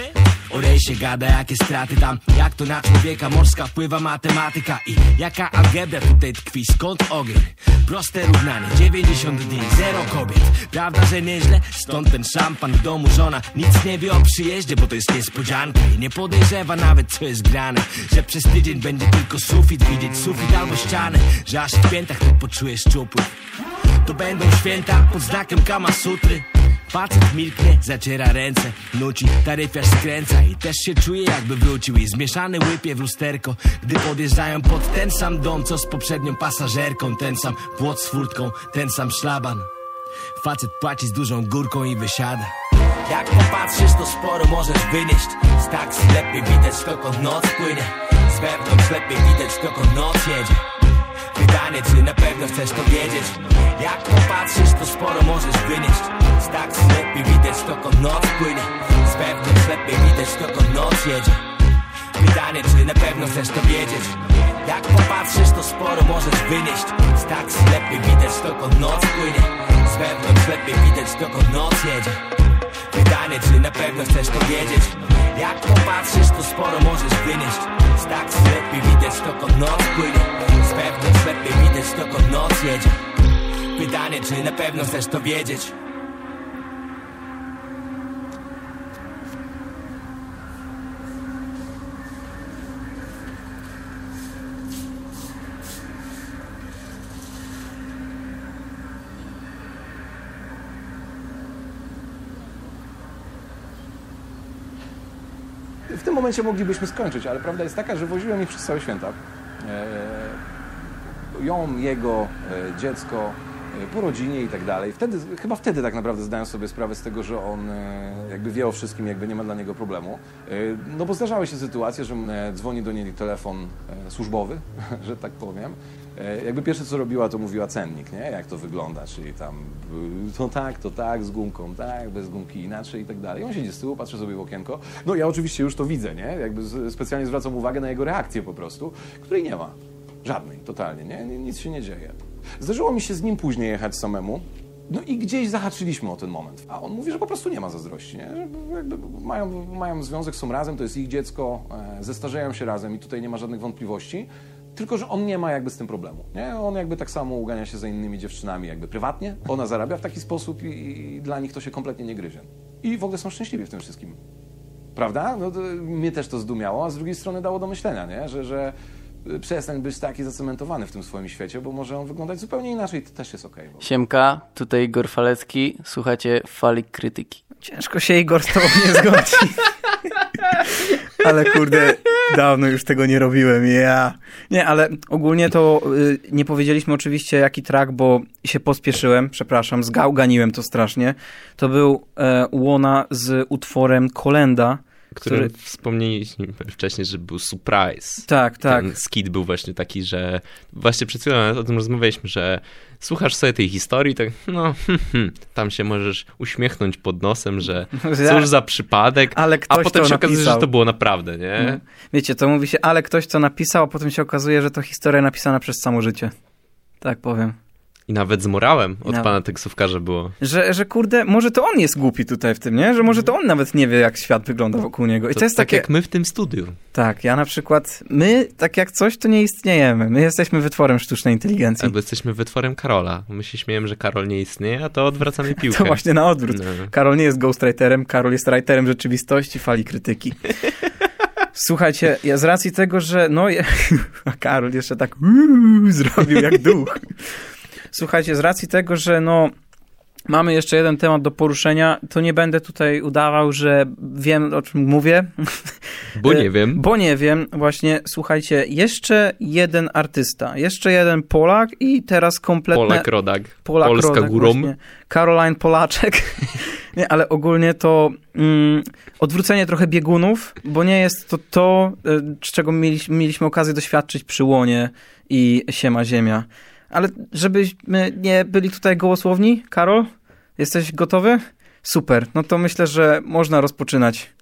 C: O rejsie gada, jakie straty tam, jak to na człowieka morska wpływa matematyka. I jaka algebra tutaj tkwi, skąd ogień? Proste równanie, 90 dni, 0 kobiet. Prawda, że nieźle? Stąd ten szampan w domu, żona nic nie wie o przyjeździe, bo to jest niespodzianka. I nie podejrzewa nawet, co jest grane, że przez tydzień będzie tylko sufit widzieć, sufit albo ścianę. Że aż w piętach to poczujesz czupły. To będą święta pod znakiem Kama Sutry. Facet milknie, zaciera ręce, nuci, taryfiarz skręca i też się czuje jakby wrócił. I zmieszany łypie w lusterko, gdy podjeżdżają pod ten sam dom, co z poprzednią pasażerką. Ten sam płot z furtką, ten sam szlaban. Facet płaci z dużą górką i wysiada. Jak popatrzysz, to sporo możesz wynieść. Z taksy lepiej widać, dokąd noc płynie. Z wewnątrz lepiej widać, dokąd noc jedzie. Pytanie, czy na pewno chcesz to wiedzieć. Jak popatrzysz, to sporo możesz wynieść. Z taksy lepiej widać, dokąd noc płynie. Z wewnątrz lepiej widać, dokąd noc jedzie. Pytanie, czy na pewno chcesz to wiedzieć. Jak popatrzysz, to sporo możesz wynieść. Z taksy lepiej widać, dokąd noc płynie. Z wewnątrz lepiej widać, dokąd noc jedzie. Pytanie, czy na pewno chcesz to wiedzieć. Jak popatrzysz, to sporo możesz wynieść. Z taksy lepiej widać, dokąd noc płynie. Z wewnątrz lepiej widać, dokąd noc jedzie. Pytanie, czy na pewno chcesz to wiedzieć.
D: W tym momencie moglibyśmy skończyć, ale prawda jest taka, że woziłem ich przez całe święta. Ją, jego, dziecko, po rodzinie i tak dalej. Chyba wtedy tak naprawdę zdają sobie sprawę z tego, że on jakby wie o wszystkim, jakby nie ma dla niego problemu. No bo zdarzały się sytuacje, że dzwoni do niej telefon służbowy, że tak powiem. Jakby pierwsze co robiła, to mówiła cennik, nie? Jak to wygląda, czyli tam to tak, z gumką tak, bez gumki inaczej i tak dalej. On siedzi z tyłu, patrzy sobie w okienko. No ja oczywiście już to widzę, nie? Jakby specjalnie zwracam uwagę na jego reakcję po prostu, której nie ma. Żadnej, totalnie, nie? Nic się nie dzieje. Zdarzyło mi się z nim później jechać samemu. No i gdzieś zahaczyliśmy o ten moment. A on mówi, że po prostu nie ma zazdrości, nie? Że jakby mają związek, są razem, to jest ich dziecko, zestarzeją się razem i tutaj nie ma żadnych wątpliwości. Tylko że on nie ma jakby z tym problemu, nie? On jakby tak samo ugania się za innymi dziewczynami jakby prywatnie. Ona zarabia w taki sposób i dla nich to się kompletnie nie gryzie. I w ogóle są szczęśliwi w tym wszystkim. Prawda? No to mnie też to zdumiało, a z drugiej strony dało do myślenia, nie? Że przestań być taki zacementowany w tym swoim świecie, bo może on wyglądać zupełnie inaczej, to też jest okej.
E: Siemka, tutaj Igor Falecki, słuchacie Fali Krytyki.
A: Ciężko się Igor z tobą nie zgodzi. Ale kurde, dawno już tego nie robiłem, Nie, ale ogólnie to nie powiedzieliśmy oczywiście jaki track, bo się pospieszyłem, przepraszam, zgałganiłem to strasznie. To był Łona z utworem Kolenda,
B: który wspomnieliśmy wcześniej, że był surprise.
A: Tak.
B: Ten skit był właśnie taki, że właśnie przed chwilą o tym rozmawialiśmy, że słuchasz sobie tej historii, tak tam się możesz uśmiechnąć pod nosem, że cóż za przypadek,
A: ale ktoś
B: a potem
A: to
B: się okazuje,
A: napisał.
B: że to było naprawdę, nie?
A: No. Wiecie, to mówi się, ale ktoś to napisał, a potem się okazuje, że to historia napisana przez samo życie. Tak powiem.
B: I nawet z morałem od pana taksówkarza było.
A: Że kurde, może to on jest głupi tutaj w tym, nie? Że może to on nawet nie wie, jak świat wygląda wokół niego. I to jest
B: tak
A: takie...
B: jak my w tym studiu.
A: Tak, ja na przykład, my tak jak coś, to nie istniejemy. My jesteśmy wytworem sztucznej inteligencji.
B: Albo jesteśmy wytworem Karola. My się śmiejemy, że Karol nie istnieje, a to odwracamy piłkę.
A: To właśnie na odwrót.
B: No.
A: Karol nie jest ghostwriterem, Karol jest writerem rzeczywistości, Fali Krytyki. Słuchajcie, ja z racji tego, że a Karol jeszcze tak zrobił jak duch. Słuchajcie, z racji tego, że mamy jeszcze jeden temat do poruszenia, to nie będę tutaj udawał, że wiem, o czym mówię.
B: Bo nie wiem.
A: Właśnie, słuchajcie, jeszcze jeden artysta, jeszcze jeden Polak i teraz kompletne...
B: Polak-rodak.
A: Polska
B: Polska górą.
A: Właśnie. Caroline Polaczek. Nie, ale ogólnie to odwrócenie trochę biegunów, bo nie jest to czego mieliśmy okazję doświadczyć przy Łonie i Siema Ziemia. Ale żebyśmy nie byli tutaj gołosłowni, Karol, jesteś gotowy? Super, no to myślę, że można rozpoczynać.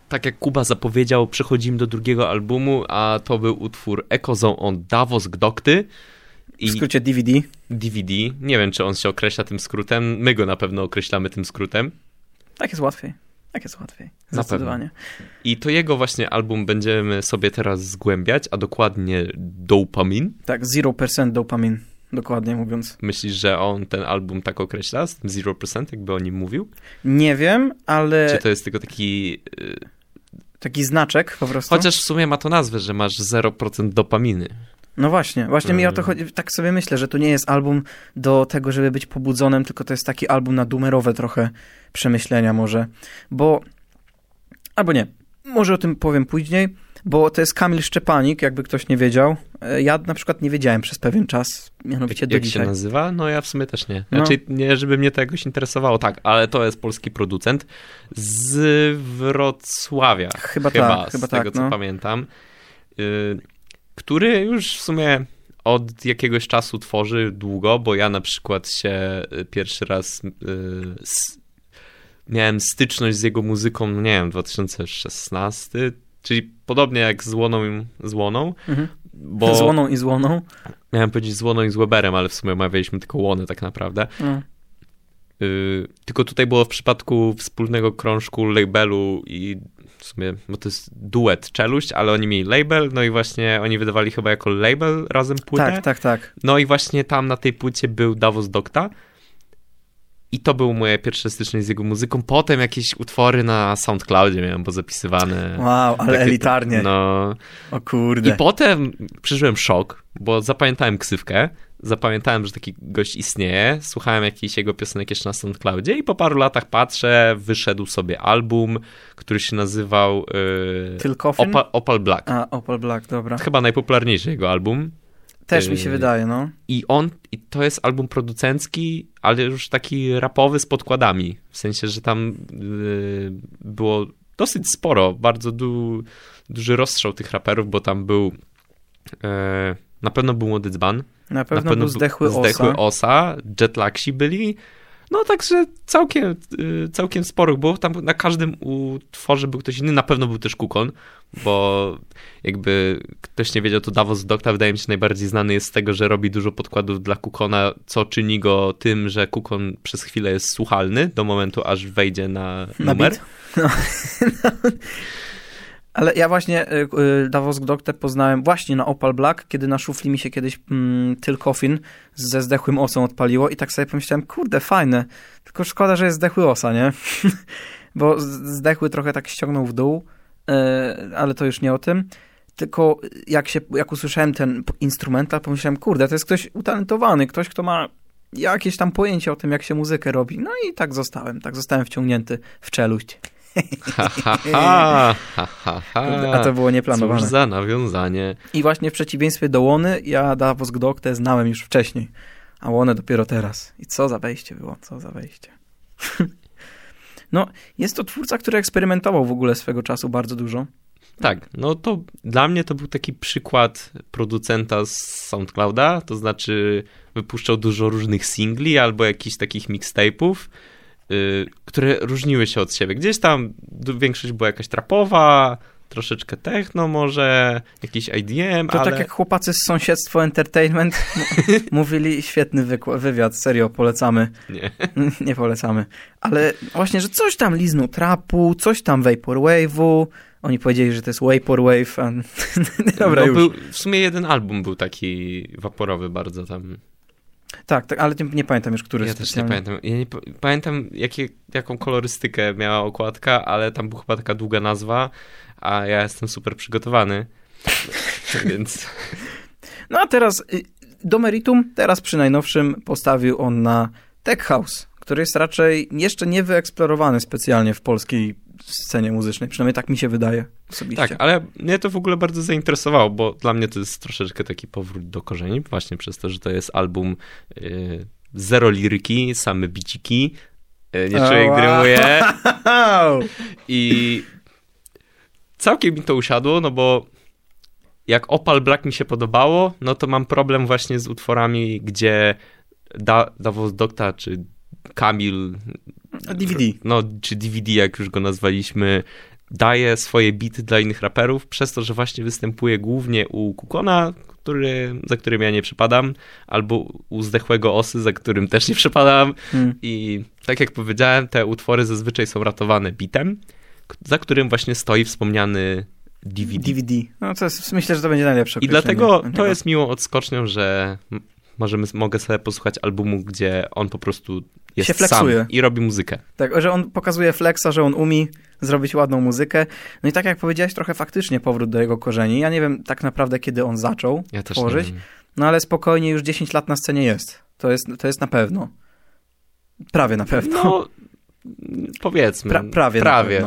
B: tak jak Kuba zapowiedział, przechodzimy do drugiego albumu, a to był utwór Ecozone on Davos Gdokty.
A: W skrócie DVD.
B: DVD. Nie wiem, czy on się określa tym skrótem. My go na pewno określamy tym skrótem.
A: Tak jest łatwiej. Zdecydowanie.
B: I to jego właśnie album będziemy sobie teraz zgłębiać, a dokładnie Dopamin.
A: Tak, 0% Dopamin, dokładnie mówiąc.
B: Myślisz, że on ten album tak określa, z tym 0%, jakby o nim mówił?
A: Nie wiem, ale...
B: Czy to jest tylko taki...
A: Taki znaczek po prostu?
B: Chociaż w sumie ma to nazwę, że masz 0% dopaminy.
A: No właśnie mi o to chodzi, tak sobie myślę, że to nie jest album do tego, żeby być pobudzonym, tylko to jest taki album na doomerowe trochę przemyślenia może, albo nie, może o tym powiem później, bo to jest Kamil Szczepanik, jakby ktoś nie wiedział. Ja na przykład nie wiedziałem przez pewien czas, mianowicie do dzisiaj.
B: Jak się nazywa? No ja w sumie też nie. Znaczy nie, żeby mnie to jakoś interesowało, tak, ale to jest polski producent z Wrocławia. Chyba z tego co pamiętam. Który już w sumie od jakiegoś czasu tworzy długo, bo ja na przykład się pierwszy raz miałem styczność z jego muzyką, nie wiem, 2016, czyli podobnie jak z Łoną. Bo
A: z Łoną i z Łoną?
B: Miałem powiedzieć z Łoną i z Weberem, ale w sumie omawialiśmy tylko Łonę tak naprawdę. Tylko tutaj było w przypadku wspólnego krążku, labelu i w sumie, bo to jest duet Czeluść, ale oni mieli label, no i właśnie oni wydawali chyba jako label razem płytę.
A: Tak.
B: No i właśnie tam na tej płycie był Davos Gdokta i to był moje pierwsze styczność z jego muzyką. Potem jakieś utwory na SoundCloudzie miałem, bo zapisywane.
A: Wow, ale takie, elitarnie.
B: No.
A: O kurde.
B: I potem przeżyłem szok, bo zapamiętałem ksywkę, zapamiętałem, że taki gość istnieje, słuchałem jakichś jego piosenek jeszcze na SoundCloudzie i po paru latach patrzę, wyszedł sobie album, który się nazywał Opal Black.
A: A, Opal Black, dobra.
B: Chyba najpopularniejszy jego album.
A: Też mi się wydaje, no.
B: I to jest album producencki, ale już taki rapowy z podkładami. W sensie, że tam było dosyć sporo, bardzo duży rozstrzał tych raperów, bo tam był na pewno był Młody Dzban.
A: Na pewno był Zdechły
B: Osa, Jetlagsi byli. No także całkiem sporo było. Tam na każdym utworze był ktoś inny. Na pewno był też Kukon, bo jakby ktoś nie wiedział, to Davos Gdokta wydaje mi się najbardziej znany jest z tego, że robi dużo podkładów dla Kukona, co czyni go tym, że Kukon przez chwilę jest słuchalny do momentu, aż wejdzie na numer.
A: No. Ale ja właśnie Davos Gdoktę poznałem właśnie na Opal Black, kiedy na szufli mi się kiedyś Tyl Coffin ze Zdechłym Osą odpaliło i tak sobie pomyślałem, kurde, fajne, tylko szkoda, że jest Zdechły Osa, nie? Bo Zdechły trochę tak ściągnął w dół, ale to już nie o tym. Tylko jak usłyszałem ten instrumental, pomyślałem, kurde, to jest ktoś utalentowany, ktoś, kto ma jakieś tam pojęcie o tym, jak się muzykę robi. No i tak zostałem wciągnięty w czeluść. A to było nieplanowane.
B: Cóż za nawiązanie.
A: I właśnie w przeciwieństwie do Łony, ja Davos Gdoktę znałem już wcześniej, a Łonę dopiero teraz. I co za wejście było, No, jest to twórca, który eksperymentował w ogóle swego czasu bardzo dużo.
B: Tak, no to dla mnie to był taki przykład producenta z SoundClouda, to znaczy wypuszczał dużo różnych singli albo jakichś takich mixtape'ów, które różniły się od siebie. Gdzieś tam większość była jakaś trapowa, troszeczkę techno może, jakiś IDM,
A: to ale... tak jak chłopacy z Sąsiedztwo Entertainment mówili, świetny wywiad, serio, polecamy. Nie polecamy. Ale właśnie, że coś tam liznął trapu, coś tam vaporwave'u, oni powiedzieli, że to jest vaporwave, a... Dobra, już.
B: W sumie jeden album był taki vaporowy bardzo tam...
A: Tak, ale nie pamiętam już, który.
B: Ja też nie pamiętam. Ja nie pamiętam, jaką kolorystykę miała okładka, ale tam była chyba taka długa nazwa, a ja jestem super przygotowany, więc...
A: No a teraz do meritum, teraz przy najnowszym postawił on na Tech House, który jest raczej jeszcze nie wyeksplorowany specjalnie w polskiej scenie muzycznej, przynajmniej tak mi się wydaje osobiście.
B: Tak, ale mnie to w ogóle bardzo zainteresowało, bo dla mnie to jest troszeczkę taki powrót do korzeni, właśnie przez to, że to jest album zero liryki, same biciki, nie człowiek rymuje i całkiem mi to usiadło, no bo jak Opal Black mi się podobało, no to mam problem właśnie z utworami, gdzie Davos Gdokta czy Kamil
A: DVD.
B: No, czy DVD, jak już go nazwaliśmy, daje swoje bity dla innych raperów, przez to, że właśnie występuje głównie u Kukona, za którym ja nie przypadam, albo u Zdechłego Osy, za którym też nie przypadam. I tak jak powiedziałem, te utwory zazwyczaj są ratowane bitem, za którym właśnie stoi wspomniany DVD.
A: No to jest, myślę, że to będzie najlepsze.
B: I dlatego to jest miłą odskocznią, że mogę sobie posłuchać albumu, gdzie on po prostu jest sam i robi muzykę.
A: Tak, że on pokazuje flexa, że on umie zrobić ładną muzykę. No i tak jak powiedziałeś, trochę faktycznie powrót do jego korzeni. Ja nie wiem tak naprawdę, kiedy on zaczął tworzyć, no ale spokojnie już 10 lat na scenie jest. To jest na pewno. Prawie na pewno.
B: No, powiedzmy.
A: Prawie.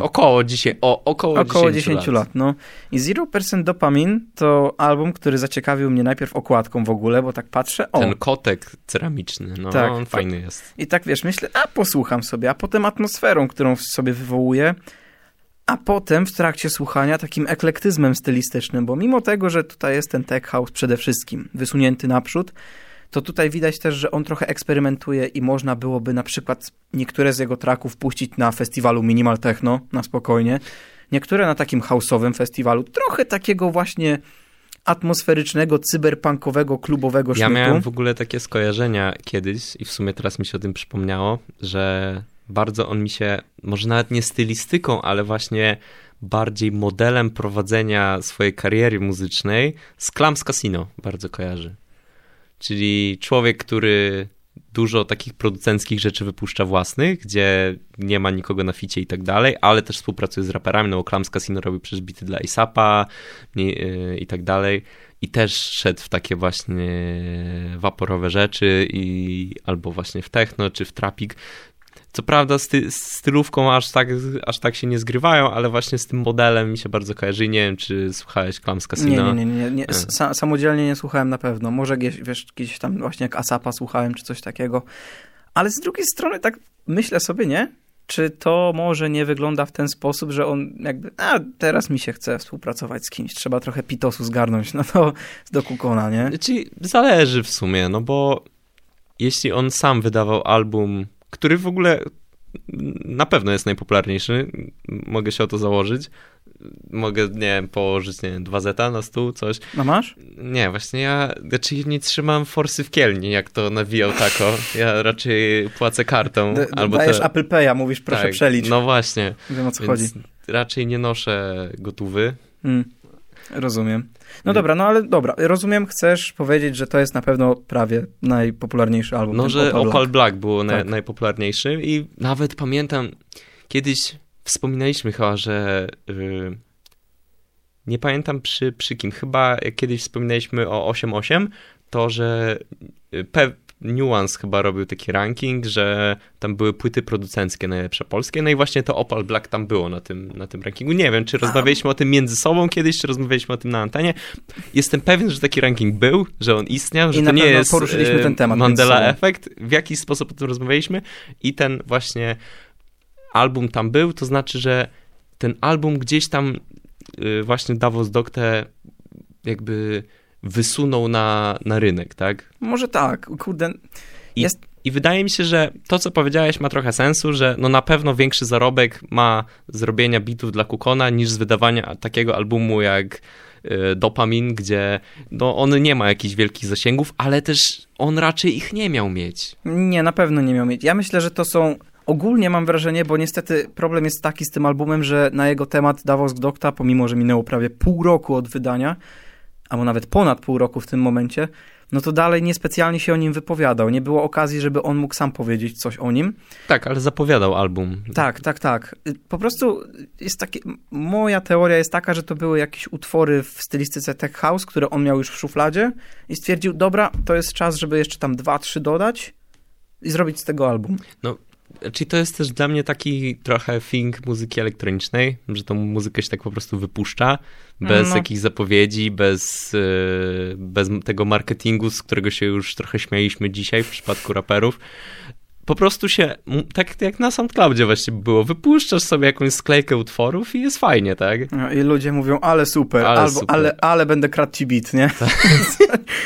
B: Około
A: 10 lat. No. I 0% Dopamine to album, który zaciekawił mnie najpierw okładką w ogóle, bo tak patrzę,
B: ten kotek ceramiczny, no tak, on fajny jest.
A: I tak wiesz, myślę, posłucham sobie, a potem atmosferą, którą sobie wywołuje, a potem w trakcie słuchania takim eklektyzmem stylistycznym, bo mimo tego, że tutaj jest ten tech house przede wszystkim wysunięty naprzód, to tutaj widać też, że on trochę eksperymentuje i można byłoby na przykład niektóre z jego tracków puścić na festiwalu Minimal Techno, na spokojnie. Niektóre na takim house'owym festiwalu, trochę takiego właśnie atmosferycznego, cyberpunkowego, klubowego sznytu.
B: Ja miałem w ogóle takie skojarzenia kiedyś i w sumie teraz mi się o tym przypomniało, że bardzo on mi się, może nawet nie stylistyką, ale właśnie bardziej modelem prowadzenia swojej kariery muzycznej z Clams Casino bardzo kojarzy. Czyli człowiek, który dużo takich producenckich rzeczy wypuszcza własnych, gdzie nie ma nikogo na ficie i tak dalej, ale też współpracuje z raperami, no bo Clams Casino robił przecież bity dla A$apa i tak dalej. I też szedł w takie właśnie waporowe rzeczy albo właśnie w techno, czy w trapik. Co prawda z stylówką aż tak się nie zgrywają, ale właśnie z tym modelem mi się bardzo kojarzy. Nie wiem, czy słuchałeś Clams Casino?
A: Nie. Samodzielnie nie słuchałem na pewno. Może gdzieś tam właśnie jak A$apa słuchałem, czy coś takiego. Ale z drugiej strony tak myślę sobie, nie? Czy to może nie wygląda w ten sposób, że on jakby, teraz mi się chce współpracować z kimś, trzeba trochę pitosu zgarnąć, no to do Kukona, nie?
B: Czyli zależy w sumie, no bo jeśli on sam wydawał album, który w ogóle na pewno jest najpopularniejszy, mogę się o to założyć. Mogę, nie wiem, położyć, 2 zeta na stół, coś.
A: No masz?
B: Nie, właśnie ja nie trzymam forsy w kielni, jak to nawijał tako. Ja raczej płacę kartą.
A: Dajesz Apple Pay'a, mówisz proszę przelicz.
B: No właśnie.
A: Wiem, o co chodzi.
B: Raczej nie noszę gotówy.
A: Rozumiem. No dobra, rozumiem, chcesz powiedzieć, że to jest na pewno prawie najpopularniejszy album.
B: No, że Opal Black było najpopularniejszy i nawet pamiętam, kiedyś wspominaliśmy chyba, że nie pamiętam przy kim, chyba jak kiedyś wspominaliśmy o 8.8, to że Nuance chyba robił taki ranking, że tam były płyty producenckie najlepsze polskie, no i właśnie to Opal Black tam było na tym rankingu. Nie wiem, czy rozmawialiśmy o tym między sobą kiedyś, czy rozmawialiśmy o tym na antenie. Jestem pewien, że taki ranking był, że on istniał, że to nie jest
A: poruszyliśmy ten temat
B: Mandela Effect. W jakiś sposób o tym rozmawialiśmy i ten właśnie album tam był, to znaczy, że ten album gdzieś tam właśnie Davos Dokte jakby wysunął na rynek, tak?
A: Może tak, kurde.
B: I wydaje mi się, że to, co powiedziałeś, ma trochę sensu, że no na pewno większy zarobek ma zrobienia bitów dla Kukona niż z wydawania takiego albumu jak Dopamine, gdzie no on nie ma jakichś wielkich zasięgów, ale też on raczej ich nie miał mieć.
A: Nie, na pewno nie miał mieć. Ja myślę, że to są... Ogólnie mam wrażenie, bo niestety problem jest taki z tym albumem, że na jego temat Davos Dokta, pomimo że minęło prawie pół roku od wydania, albo nawet ponad pół roku w tym momencie, no to dalej niespecjalnie się o nim wypowiadał. Nie było okazji, żeby on mógł sam powiedzieć coś o nim.
B: Tak, ale zapowiadał album.
A: Tak. Po prostu jest takie... Moja teoria jest taka, że to były jakieś utwory w stylistyce tech house, które on miał już w szufladzie i stwierdził, dobra, to jest czas, żeby jeszcze tam 2-3 dodać i zrobić z tego album.
B: No, czyli to jest też dla mnie taki trochę thing muzyki elektronicznej, że tą muzykę się tak po prostu wypuszcza, bez jakichś zapowiedzi, bez tego marketingu, z którego się już trochę śmialiśmy dzisiaj w przypadku raperów. Po prostu się, tak jak na SoundCloudzie właśnie było, wypuszczasz sobie jakąś sklejkę utworów i jest fajnie, tak?
A: No, i ludzie mówią, ale super, ale będę kradł ci beat, nie? Tak.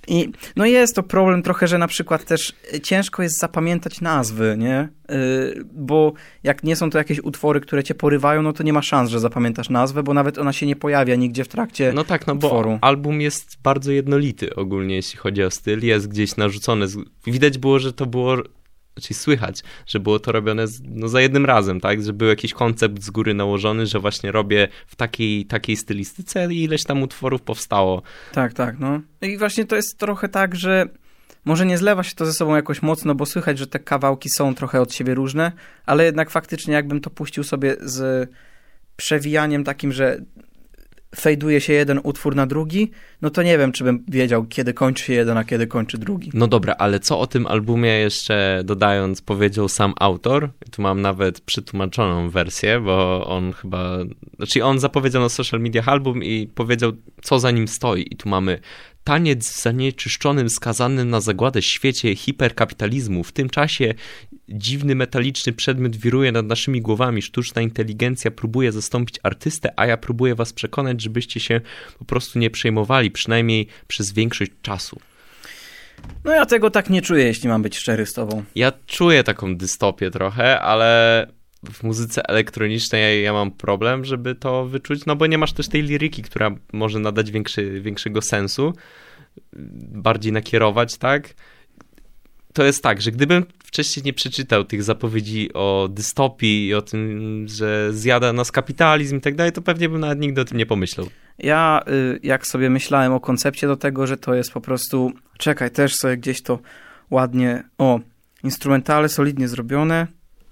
A: I no jest to problem trochę, że na przykład też ciężko jest zapamiętać nazwy, nie? Bo jak nie są to jakieś utwory, które cię porywają, no to nie ma szans, że zapamiętasz nazwę, bo nawet ona się nie pojawia nigdzie w trakcie
B: No tak, no
A: utworu.
B: bo album jest bardzo jednolity ogólnie, jeśli chodzi o styl. Jest gdzieś narzucony. Widać było, że to było, czyli słychać, że było to robione za jednym razem, tak? Że był jakiś koncept z góry nałożony, że właśnie robię w takiej stylistyce i ileś tam utworów powstało.
A: Tak, no. I właśnie to jest trochę tak, że może nie zlewa się to ze sobą jakoś mocno, bo słychać, że te kawałki są trochę od siebie różne, ale jednak faktycznie jakbym to puścił sobie z przewijaniem takim, że fejduje się jeden utwór na drugi, no to nie wiem, czy bym wiedział, kiedy kończy się jeden, a kiedy kończy drugi.
B: No dobra, ale co o tym albumie jeszcze dodając powiedział sam autor? Tu mam nawet przetłumaczoną wersję, bo on chyba... Znaczy on zapowiedział na social mediach album i powiedział, co za nim stoi. I tu mamy taniec w zanieczyszczonym, skazanym na zagładę świecie hiperkapitalizmu. W tym czasie dziwny metaliczny przedmiot wiruje nad naszymi głowami. Sztuczna inteligencja próbuje zastąpić artystę, a ja próbuję was przekonać, żebyście się po prostu nie przejmowali, przynajmniej przez większość czasu.
A: No ja tego tak nie czuję, jeśli mam być szczery z tobą.
B: Ja czuję taką dystopię trochę, ale w muzyce elektronicznej ja mam problem, żeby to wyczuć, no bo nie masz też tej liryki, która może nadać większego sensu, bardziej nakierować, tak? To jest tak, że gdybym wcześniej nie przeczytał tych zapowiedzi o dystopii i o tym, że zjada nas kapitalizm i tak dalej, to pewnie bym nawet nigdy o tym nie pomyślał.
A: Ja jak sobie myślałem o koncepcie do tego, że to jest po prostu... Czekaj, też sobie gdzieś to ładnie... instrumentale solidnie zrobione.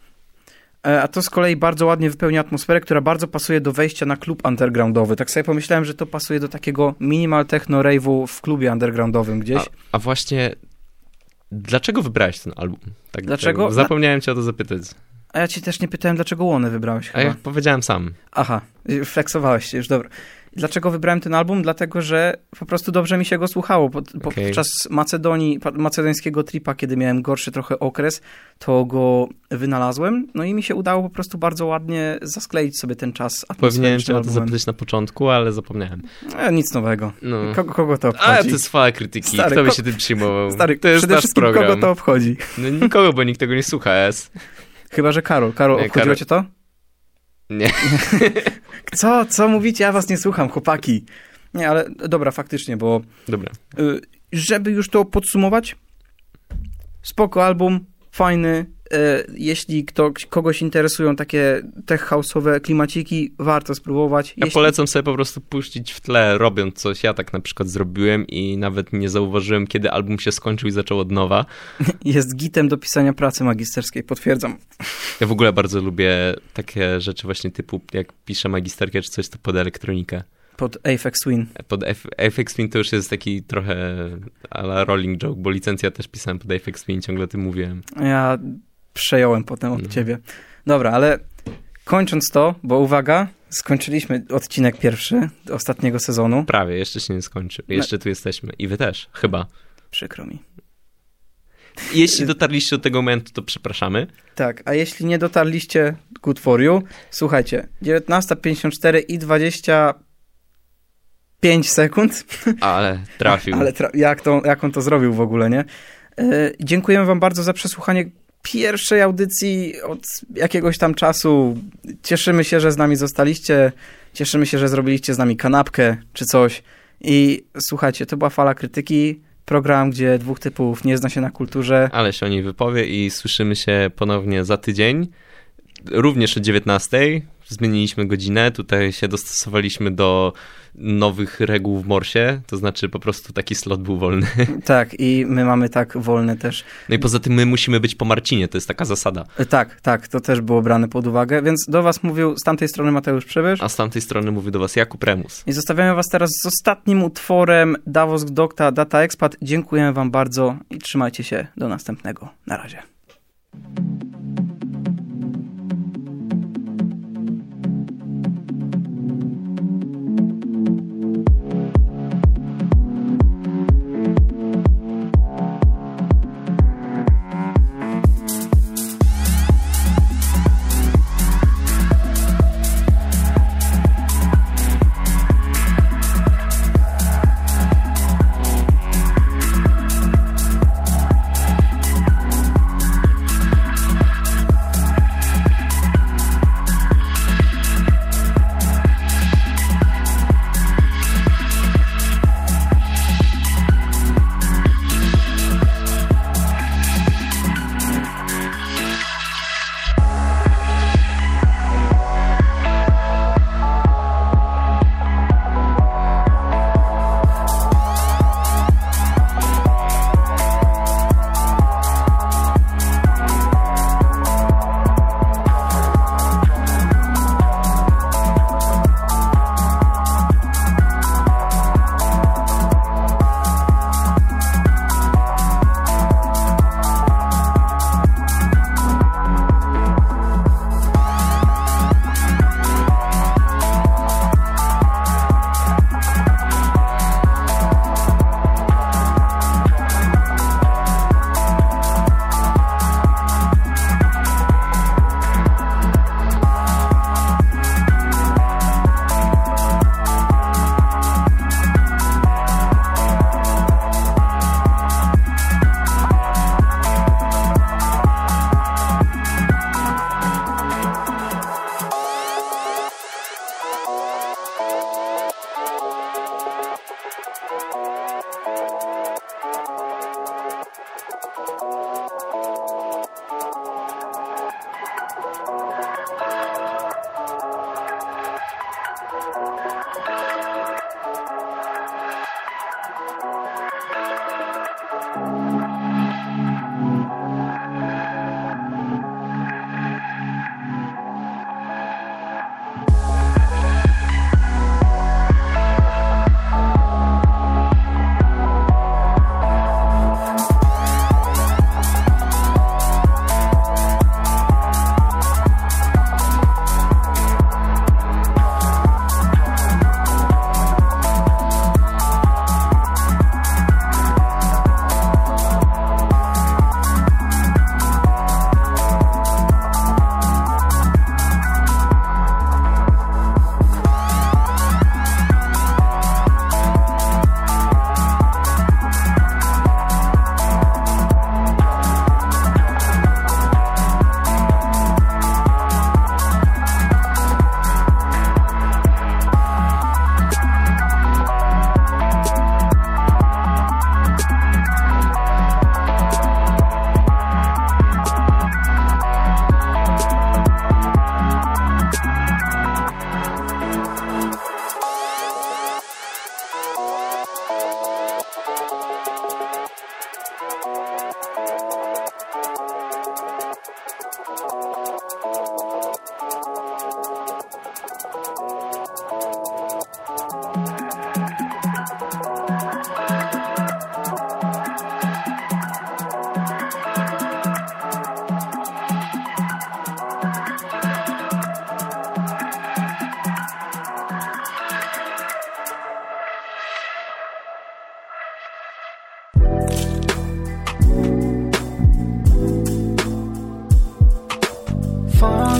A: A to z kolei bardzo ładnie wypełnia atmosferę, która bardzo pasuje do wejścia na klub undergroundowy. Tak sobie pomyślałem, że to pasuje do takiego minimal techno rave'u w klubie undergroundowym gdzieś.
B: A właśnie... Dlaczego wybrałeś ten album? Tak,
A: Dlaczego?
B: Zapomniałem cię o to zapytać.
A: A ja ci też nie pytałem, dlaczego Łony wybrałeś chyba.
B: A ja powiedziałem sam.
A: Aha, flexowałeś się już, dobra. Dlaczego wybrałem ten album? Dlatego, że po prostu dobrze mi się go słuchało. Podczas macedońskiego tripa, kiedy miałem gorszy trochę okres, to go wynalazłem, no i mi się udało po prostu bardzo ładnie zaskleić sobie ten czas atmosferyczny.
B: Powinienem cię o to zapytać na początku, ale zapomniałem.
A: Nic nowego.
B: No.
A: Kogo to obchodzi?
B: A, to jest fala krytyki.
A: Stary,
B: kto by się tym przyjmował?
A: Stary,
B: to jest
A: przede
B: nasz
A: wszystkim
B: program.
A: kogo to obchodzi?
B: No nikogo, bo nikt tego nie słucha,
A: Chyba, że Karol. Karol, obchodziło cię to?
B: Nie.
A: Co mówicie? Ja was nie słucham, chłopaki. Nie, ale dobra, faktycznie, bo...
B: Dobra.
A: Żeby już to podsumować, spoko album, fajny. Jeśli kogoś interesują takie tech house'owe klimaciki, warto spróbować.
B: Ja polecam sobie po prostu puścić w tle, robiąc coś. Ja tak na przykład zrobiłem i nawet nie zauważyłem, kiedy album się skończył i zaczął od nowa. Jest
A: gitem do pisania pracy magisterskiej, potwierdzam.
B: Ja w ogóle bardzo lubię takie rzeczy właśnie typu, jak piszę magisterkę czy coś, to pod elektronikę.
A: Pod Aphex Twin.
B: Pod Aphex Twin to już jest taki trochę a la rolling joke, bo licencję też pisałem pod Aphex Twin, ciągle o tym mówiłem.
A: Ja przejąłem potem od ciebie. Dobra, ale kończąc to, bo uwaga, skończyliśmy odcinek pierwszy ostatniego sezonu.
B: Prawie, jeszcze się nie skończy. Jeszcze tu jesteśmy. I wy też, chyba.
A: Przykro mi.
B: Jeśli dotarliście do tego momentu, to przepraszamy.
A: Tak, a jeśli nie dotarliście, good for you. Słuchajcie, 19:54 i 25 sekund.
B: Ale trafił.
A: Ale jak on to zrobił w ogóle, nie? Dziękujemy wam bardzo za przesłuchanie pierwszej audycji od jakiegoś tam czasu. Cieszymy się, że z nami zostaliście. Cieszymy się, że zrobiliście z nami kanapkę czy coś. I słuchajcie, to była Fala Krytyki. Program, gdzie dwóch typów nie zna się na kulturze.
B: Ale się o niej wypowie i słyszymy się ponownie za tydzień. Również o 19:00. Zmieniliśmy godzinę. Tutaj się dostosowaliśmy do nowych reguł w Morsie. To znaczy po prostu taki slot był wolny.
A: Tak, i my mamy tak wolne też.
B: No i poza tym my musimy być po Marcinie. To jest taka zasada.
A: Tak. To też było brane pod uwagę. Więc do was mówił z tamtej strony Mateusz Przybysz.
B: A z tamtej strony mówi do was Jakub Remus.
A: I zostawiamy was teraz z ostatnim utworem Davos Gdokta Data Expat. Dziękujemy wam bardzo i trzymajcie się do następnego. Na razie.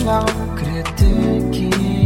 F: chciał krytyki.